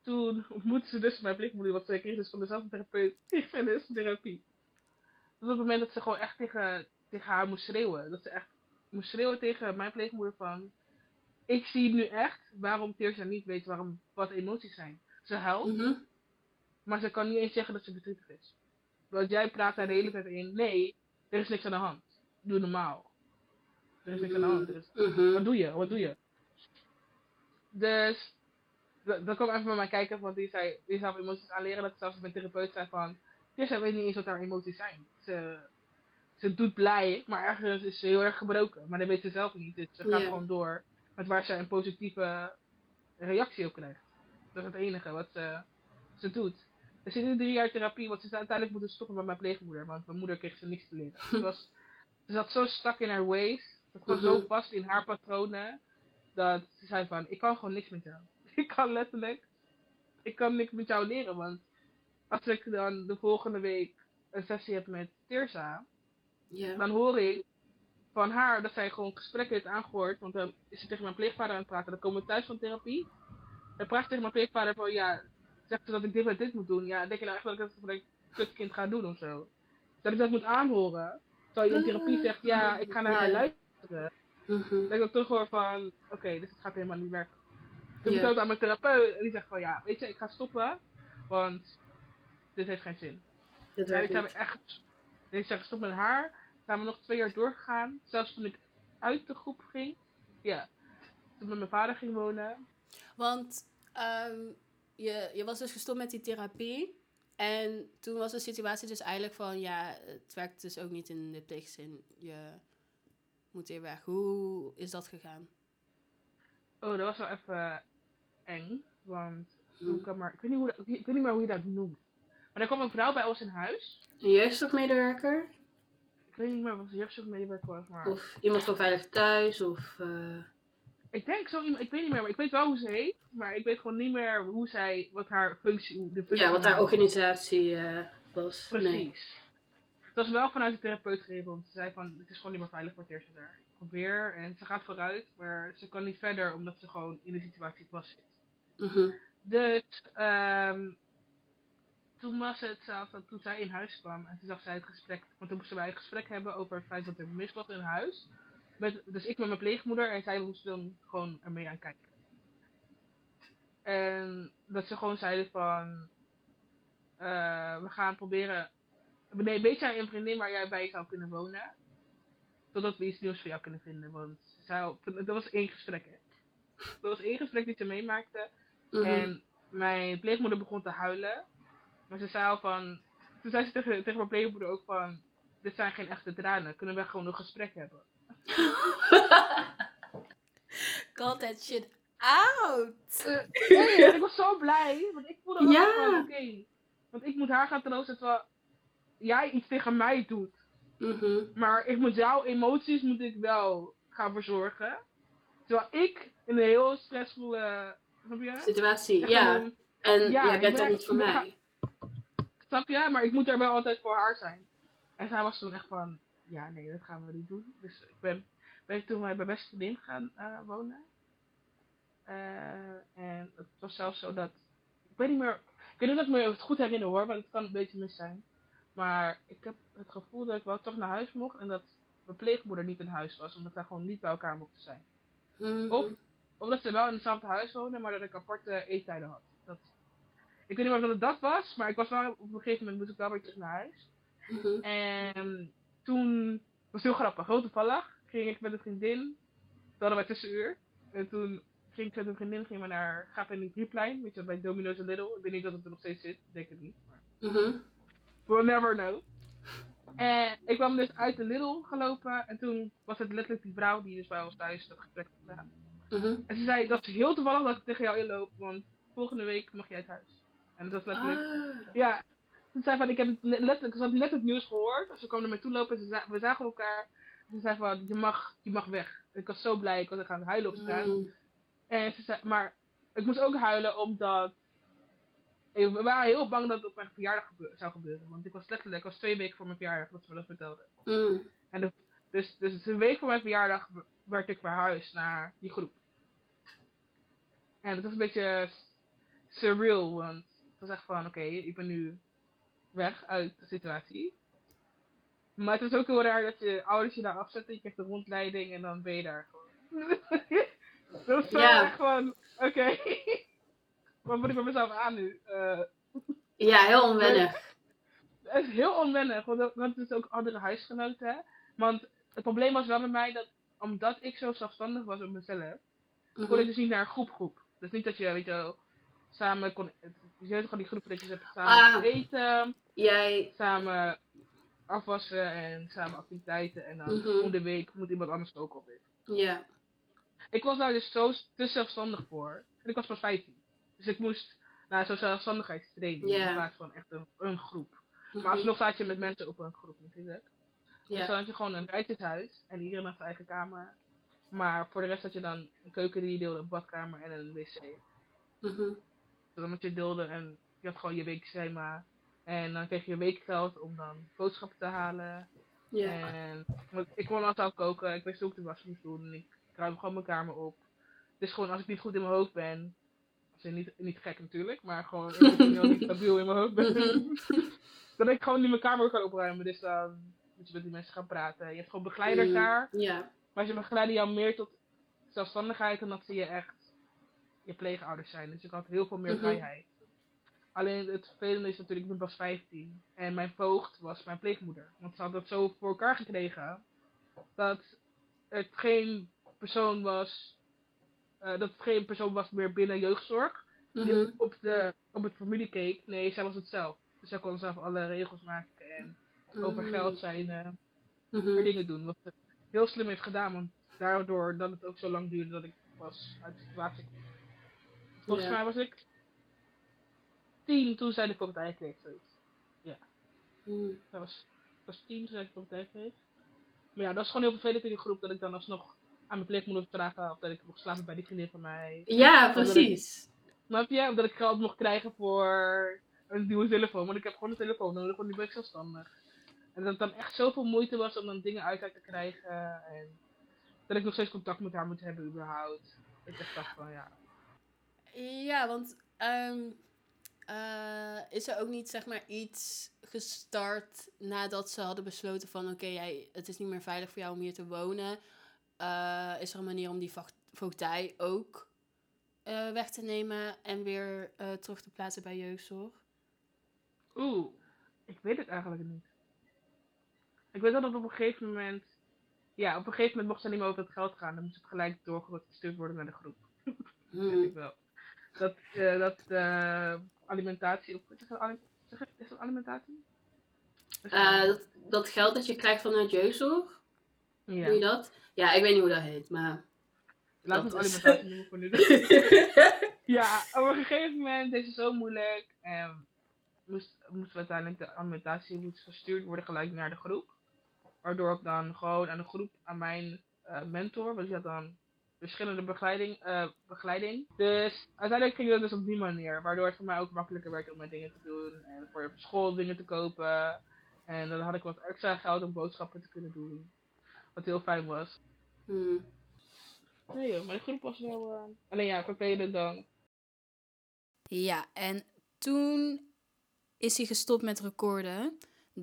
S1: toen ontmoette ze dus mijn pleegmoeder, want zij kreeg dus van dezelfde therapeut therapie. Dat was het moment dat ze gewoon echt tegen, tegen haar moest schreeuwen. Dat ze echt moest schreeuwen tegen mijn pleegmoeder van... Ik zie nu echt waarom Teersa niet weet waarom, wat emoties zijn. Ze huilt,
S2: Mm-hmm.
S1: maar ze kan niet eens zeggen dat ze verdrietig is. Want jij praat daar de hele tijd in. Nee, er is niks aan de hand. Doe normaal. Er is niks aan de hand. Er is...
S2: Mm-hmm.
S1: Wat doe je? Wat doe je? Dus... Dan kwam even bij mij kijken, want die zei, die zou emoties aanleren. Dat zelfs mijn therapeut zei van... Teersa weet niet eens wat haar emoties zijn. Ze, ze doet blij, maar ergens is ze heel erg gebroken. Maar dat weet ze zelf niet. Dus ze gaat
S2: Yeah.
S1: gewoon door met waar ze een positieve reactie op krijgt. Dat is het enige wat ze, ze doet. Er zit nu drie jaar therapie, want ze is uiteindelijk moeten stoppen met mijn pleegmoeder. Want mijn moeder kreeg ze niks te leren. Ze, was, ze zat zo stuck in haar ways. Ze kwam zo
S2: Mhm.
S1: vast in haar patronen. Dat ze zei van, ik kan gewoon niks met jou. Ik kan letterlijk, ik kan niks met jou leren. Want als ik dan de volgende week een sessie heb met Teersa,
S2: Ja.
S1: dan hoor ik van haar dat zij gewoon gesprekken heeft aangehoord. Want dan is ze tegen mijn pleegvader aan het praten. Dan komen we thuis van therapie. Dan praat ze tegen mijn pleegvader van, ja, zegt ze dat ik dit en dit moet doen. Ja, denk je nou echt dat ik dat voor een kutkind ga doen of zo? Dat ik dat moet aanhoren. Terwijl je in therapie zegt, ja, ik ga naar haar
S2: Ja.
S1: luisteren.
S2: Mhm.
S1: Dat ik dan toch hoor van, oké, okay, dus het gaat helemaal niet werken. Toen
S2: Ja.
S1: vertelde ik aan mijn therapeut en die zegt van, ja, weet je, ik ga stoppen. Want dit heeft geen zin.
S2: Dat
S1: En
S2: werkt
S1: ik heb
S2: niet.
S1: echt, ik zeg stop met haar. Zijn we nog twee jaar doorgegaan. Zelfs toen ik uit de groep ging. Ja. Toen ik met mijn vader ging wonen.
S3: Want ehm, je, je was dus gestopt met die therapie. En toen was de situatie dus eigenlijk van... Ja, het werkt dus ook niet in de pleegzin. Je moet weer weg. Hoe is dat gegaan?
S1: Oh, dat was wel even eng. Want toen
S2: Hm.
S1: kwam er, ik weet niet hoe dat, ik weet niet meer hoe je dat noemt. Maar er kwam een vrouw bij ons in huis.
S2: Een jeugdzorgmedewerker?
S1: Ik weet niet meer wat ze jeugdzorgmedewerker was. Maar
S2: Of iemand van Veilig Thuis? Of... eh,
S1: ik denk zo iemand, ik weet niet meer. Maar ik weet wel hoe ze heet. Maar ik weet gewoon niet meer hoe zij, wat haar functie, hoe de functie
S2: Ja, wat haar
S1: was.
S2: organisatie eh, was.
S1: Precies.
S2: Nee.
S1: Het was wel vanuit de therapeut gegeven, want ze zei van, het is gewoon niet meer veilig voor Teersa daar. Ik probeer en ze gaat vooruit, maar ze kan niet verder omdat ze gewoon in de situatie vast zit.
S2: Mhm.
S1: Dus um, toen was het zelfs dat toen zij in huis kwam en toen zag zij het gesprek, want toen moesten wij een gesprek hebben over het feit dat er mis was in huis. Met, dus ik met mijn pleegmoeder en zij moest dan gewoon ermee aan kijken. En dat ze gewoon zeiden van, uh, we gaan proberen... Nee, weet jij een vriendin waar jij bij zou kunnen wonen? Totdat we iets nieuws voor jou kunnen vinden. Want zou, dat was één gesprek, hè. Dat was één gesprek die ze meemaakte.
S2: Mhm.
S1: En mijn pleegmoeder begon te huilen. Maar ze zei al van... Toen zei ze tegen, tegen mijn pleegmoeder ook van... Dit zijn geen echte tranen. Kunnen we gewoon een gesprek hebben?
S3: Call that shit out!
S1: Uh, nee, en ik was zo blij. Want ik voelde wel
S2: Ja.
S1: van, oké. Okay, want ik moet haar gaan troosten terwijl jij iets tegen mij doet.
S2: Mhm.
S1: Maar ik moet jouw emoties moet ik wel gaan verzorgen. Terwijl ik in een heel stressvolle... Snap je?
S2: Situatie,
S1: Echt
S2: ja.
S1: gewoon-
S2: En
S1: Ja,
S2: jij
S1: ik
S2: bent
S1: ben
S2: dan
S1: echt-
S2: niet voor
S1: ik ben-
S2: mij.
S1: Snap je? Maar ik moet er wel altijd voor haar zijn. En zij was toen echt van... Ja, nee, dat gaan we niet doen. Dus ik ben, ben ik toen bij mijn beste vriendin gaan uh, wonen. Uh, en het was zelfs zo dat... Ik weet niet meer... Ik weet niet of ik me het goed herinner hoor, want het kan een beetje mis zijn. Maar ik heb het gevoel dat ik wel toch naar huis mocht. En dat mijn pleegmoeder niet in huis was. Omdat wij gewoon niet bij elkaar mochten zijn.
S2: Mhm.
S1: Of omdat ze wel in hetzelfde huis woonden, maar dat ik aparte eettijden had. Dat, ik weet niet meer of het dat was, maar ik was wel op een gegeven moment moest ik wel weer terug naar huis.
S2: Mhm.
S1: En toen was het heel grappig. Heel toevallig ging ik met een vriendin. Toen hadden wij tussenuur. En toen ging ik met een vriendin gingen we naar Gaap en Drieplein. Weet je, bij Domino's en Lidl. Ik weet niet dat het er nog steeds zit. Ik denk het niet. Maar
S2: Mhm.
S1: we'll never know. En ik kwam dus uit de Lidl gelopen. En toen was het letterlijk die vrouw die dus bij ons thuis dat gesprek had gedaan.
S2: Mhm.
S1: En ze zei, dat is heel toevallig dat ik tegen jou inloop, want volgende week mag jij uit huis. En dat was letterlijk,
S2: Ah.
S1: ja. Ze zei van, ik heb het net- letterlijk, ze had net het nieuws gehoord. Dus ze kwam naar mij toe lopen en ze za- we zagen elkaar. Ze zei van, je mag, je mag weg. Ik was zo blij, ik was gaan huilen op straat.
S2: Mhm.
S1: En ze zei, maar ik moest ook huilen omdat, we waren heel bang dat het op mijn verjaardag gebe- zou gebeuren. Want ik was letterlijk, ik was twee weken voor mijn verjaardag, dat ze me dat vertelde.
S2: Mhm.
S1: En de, dus, dus een week voor mijn verjaardag werd ik verhuisd naar die groep. En dat was een beetje surreal, want het was echt van, oké, okay, ik ben nu weg uit de situatie. Maar het is ook heel raar dat je ouders je daar afzetten, je krijgt de rondleiding en dan ben je daar gewoon. Dat is zo
S2: Ja.
S1: echt van, oké, okay. Wat moet ik met mezelf aan nu? Uh,
S2: Ja, heel onwennig.
S1: Het is heel onwennig, want, want het is ook andere huisgenoten. Hè? Want het probleem was wel bij mij dat, omdat ik zo zelfstandig was op mezelf, mm-hmm. kon ik dus niet naar een groep groep. Dus niet dat je, weet je wel, samen kon, je weet gewoon die groepen dat je zet samen
S2: ah,
S1: eten,
S2: jij...
S1: samen afwassen en samen activiteiten. En dan
S2: mm-hmm.
S1: om de week moet iemand anders ook op in.
S2: Ja. Yeah.
S1: Ik was daar dus zo te zelfstandig voor. En ik was pas vijftien. Dus ik moest naar zo'n zelfstandigheidstraining
S2: yeah.
S1: in plaats van echt een, een groep. Mm-hmm. Maar alsnog zat je met mensen op een groep natuurlijk. Yeah. Dus dan had je gewoon een rijtjeshuis en iedereen had zijn eigen kamer. Maar voor de rest had je dan een keuken die je deelde, een badkamer en een wc.
S2: Mm-hmm.
S1: Dus dan had je deelde en je had gewoon je weekschema. En dan kreeg je weekgeld om dan boodschappen te halen.
S2: Yeah.
S1: En ik kon altijd koken, ik wist ook de was moest doen. En ik ruimde gewoon mijn kamer op. Dus gewoon als ik niet goed in mijn hoofd ben, dus niet, niet gek natuurlijk, maar gewoon ik niet stabiel in mijn hoofd ben. Dat ik gewoon niet mijn kamer kan opruimen. Dus dan moet je met die mensen gaan praten. Je hebt gewoon begeleiders mm, daar.
S2: Yeah.
S1: Maar ze begeleiden jou meer tot zelfstandigheid dan dat ze je echt je pleegouders zijn. Dus ik had heel veel meer mm-hmm. vrijheid. Alleen het vervelende is natuurlijk, ik ben pas vijftien. En mijn voogd was mijn pleegmoeder. Want ze had het zo voor elkaar gekregen. Dat het geen persoon was. Uh, dat het geen persoon was meer binnen jeugdzorg. Mm-hmm. Die op, de, op het familie keek. Nee, zij was het zelf. Dus zij kon zelf alle regels maken. En mm-hmm. over geld zijn uh, mm-hmm. dingen doen. Wat ze heel slim heeft gedaan. Want daardoor dat het ook zo lang duurde dat ik was uit de situatie. Volgens yeah. mij was ik tien toen zij de voogdij kreeg. Zoiets. Ja. Mm. Dat was, was tien toen zij de voogdij kreeg. Maar ja, dat is gewoon heel vervelend in die groep. Dat ik dan alsnog aan mijn pleegmoeder vragen. Of dat ik mocht slapen bij die vriendin van mij.
S2: Ja, precies.
S1: Snap je? Omdat ik geld mocht krijgen voor een nieuwe telefoon. Want ik heb gewoon een telefoon nodig, want nu ben ik zelfstandig. En dat het dan echt zoveel moeite was om dan dingen uit te krijgen. En dat ik nog steeds contact met haar moet hebben überhaupt. Ik echt dacht van ja.
S3: Ja, want um, uh, is er ook niet zeg maar iets gestart nadat ze hadden besloten van oké, okay, het is niet meer veilig voor jou om hier te wonen. Uh, is er een manier om die voogdij ook uh, weg te nemen en weer uh, terug te plaatsen bij jeugdzorg?
S1: Oeh, ik weet het eigenlijk niet. Ik weet wel dat op een gegeven moment, ja, op een gegeven moment mocht ze niet meer over het geld gaan. Dan moest het gelijk doorgestuurd worden naar de groep. Hmm. Weet ik wel. Dat, uh, dat uh, alimentatie, of is dat, is dat alimentatie?
S2: Uh, dat, dat geld dat je krijgt vanuit jeugdzorg?
S1: Ja.
S2: Doe je dat? Ja, ik weet niet hoe dat heet, maar...
S1: Laat het alimentatie noemen voor nu. Ja, op een gegeven moment is het zo moeilijk. En moest, moest uiteindelijk de alimentatie moest gestuurd worden gelijk naar de groep. Waardoor ik dan gewoon aan de groep, aan mijn uh, mentor, want die had dan verschillende begeleiding, uh, begeleiding. Dus uiteindelijk ging dat dus op die manier. Waardoor het voor mij ook makkelijker werd om mijn dingen te doen. En voor school dingen te kopen. En dan had ik wat extra geld om boodschappen te kunnen doen. Wat heel fijn was.
S2: Hmm.
S1: Nee joh, maar de groep was wel... Uh... Alleen ja, vervelend dan.
S3: Ja, en toen is hij gestopt met recorden.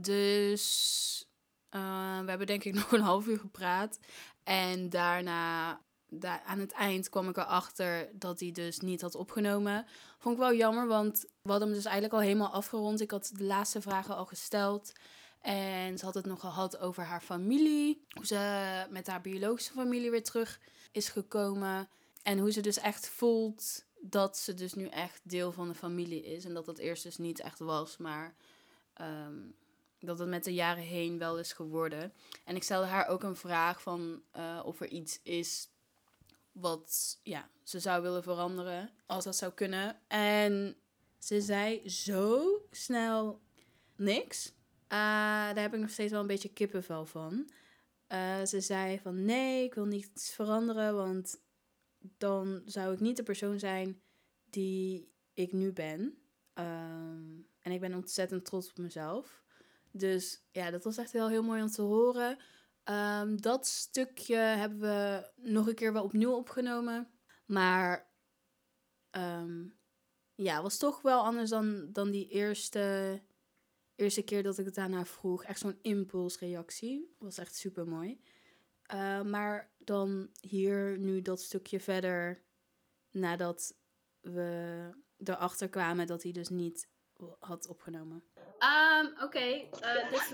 S3: Dus uh, we hebben denk ik nog een half uur gepraat. En daarna, da- aan het eind kwam ik erachter dat hij dus niet had opgenomen. Vond ik wel jammer, want we hadden hem dus eigenlijk al helemaal afgerond. Ik had de laatste vragen al gesteld. En ze had het nog gehad over haar familie. Hoe ze met haar biologische familie weer terug is gekomen. En hoe ze dus echt voelt dat ze dus nu echt deel van de familie is. En dat dat eerst dus niet echt was, maar um, dat het met de jaren heen wel is geworden. En ik stelde haar ook een vraag van uh, of er iets is wat ja, ze zou willen veranderen, als dat zou kunnen. En ze zei zo snel niks. Uh, daar heb ik nog steeds wel een beetje kippenvel van. Uh, ze zei van nee, ik wil niets veranderen, want dan zou ik niet de persoon zijn die ik nu ben. Um, en ik ben ontzettend trots op mezelf. Dus ja, dat was echt wel heel mooi om te horen. Um, dat stukje hebben we nog een keer wel opnieuw opgenomen. Maar um, ja, was toch wel anders dan, dan die eerste, eerste keer dat ik het daarna vroeg. Echt zo'n impulsreactie. Was echt super mooi. Uh, maar dan hier nu dat stukje verder, nadat we erachter kwamen dat hij dus niet had opgenomen.
S2: Um, Oké, okay. uh, dus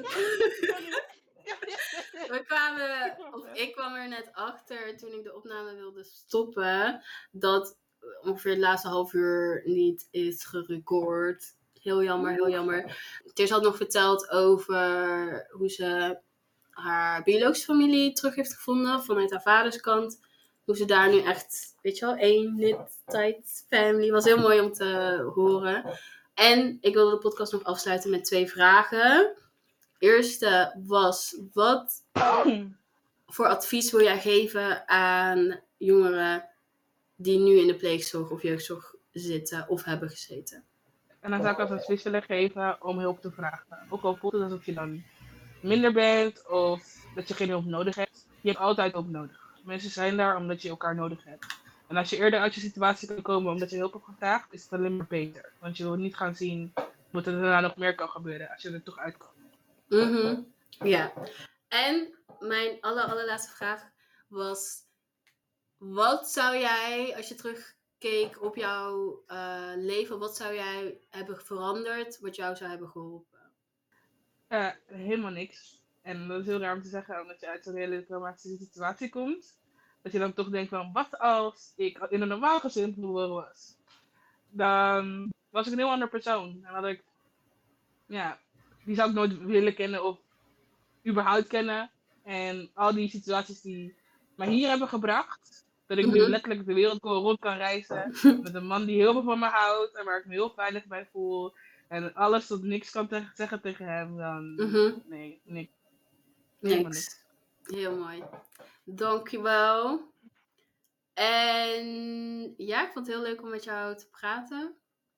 S2: we kwamen, of ik kwam er net achter toen ik de opname wilde stoppen, dat ongeveer het laatste half uur niet is gerecord. Heel jammer, heel jammer. Teers had nog verteld over hoe ze haar biologische familie terug heeft gevonden vanuit haar vaders kant. Hoe ze daar nu echt, weet je wel, één knit-tight family. Was heel mooi om te horen. En ik wilde de podcast nog afsluiten met twee vragen. Eerste was, wat voor advies wil jij geven aan jongeren die nu in de pleegzorg of jeugdzorg zitten of hebben gezeten?
S1: En dan zou ik als advies willen geven om hulp te vragen. Ook al voelt het alsof je dan minder bent of dat je geen hulp nodig hebt. Je hebt altijd hulp nodig. Mensen zijn daar omdat je elkaar nodig hebt. En als je eerder uit je situatie kan komen omdat je hulp hebt gevraagd, is het alleen maar beter. Want je wil niet gaan zien wat er daarna nog meer kan gebeuren als je er toch uitkomt.
S2: Mm-hmm. Ja. En mijn aller, allerlaatste vraag was, wat zou jij, als je terugkeek op jouw uh, leven, wat zou jij hebben veranderd wat jou zou hebben geholpen?
S1: Uh, helemaal niks. En dat is heel raar om te zeggen, omdat je uit zo'n hele traumatische situatie komt. Dat je dan toch denkt van, wat als ik in een normaal gezin geboren was? Dan was ik een heel ander persoon. En had ik, ja, die zou ik nooit willen kennen of überhaupt kennen. En al die situaties die mij hier hebben gebracht, dat ik nu letterlijk de wereld rond kan reizen. Met een man die heel veel van me houdt en waar ik me heel veilig bij voel. En alles tot niks kan te- zeggen tegen hem, dan
S2: Mm-hmm.
S1: nee, niks.
S2: Niks.
S1: niks.
S2: Heel mooi. Dankjewel. En ja, ik vond het heel leuk om met jou te praten.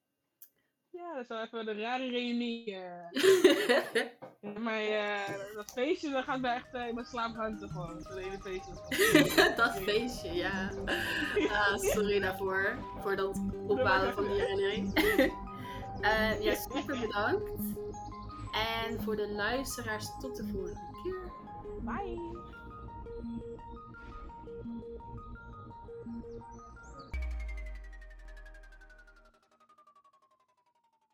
S1: Ja, dat is wel even een rare reunie. Uh. ja, maar uh, dat feestje, dat gaat mij echt uh, in mijn slaap hangen gewoon. Dat hele feestje.
S2: dat feestje, ja. Ah, sorry daarvoor. Voor dat ophalen van die herinnering. uh, ja, super bedankt. En voor de luisteraars tot de volgende keer.
S1: Bye.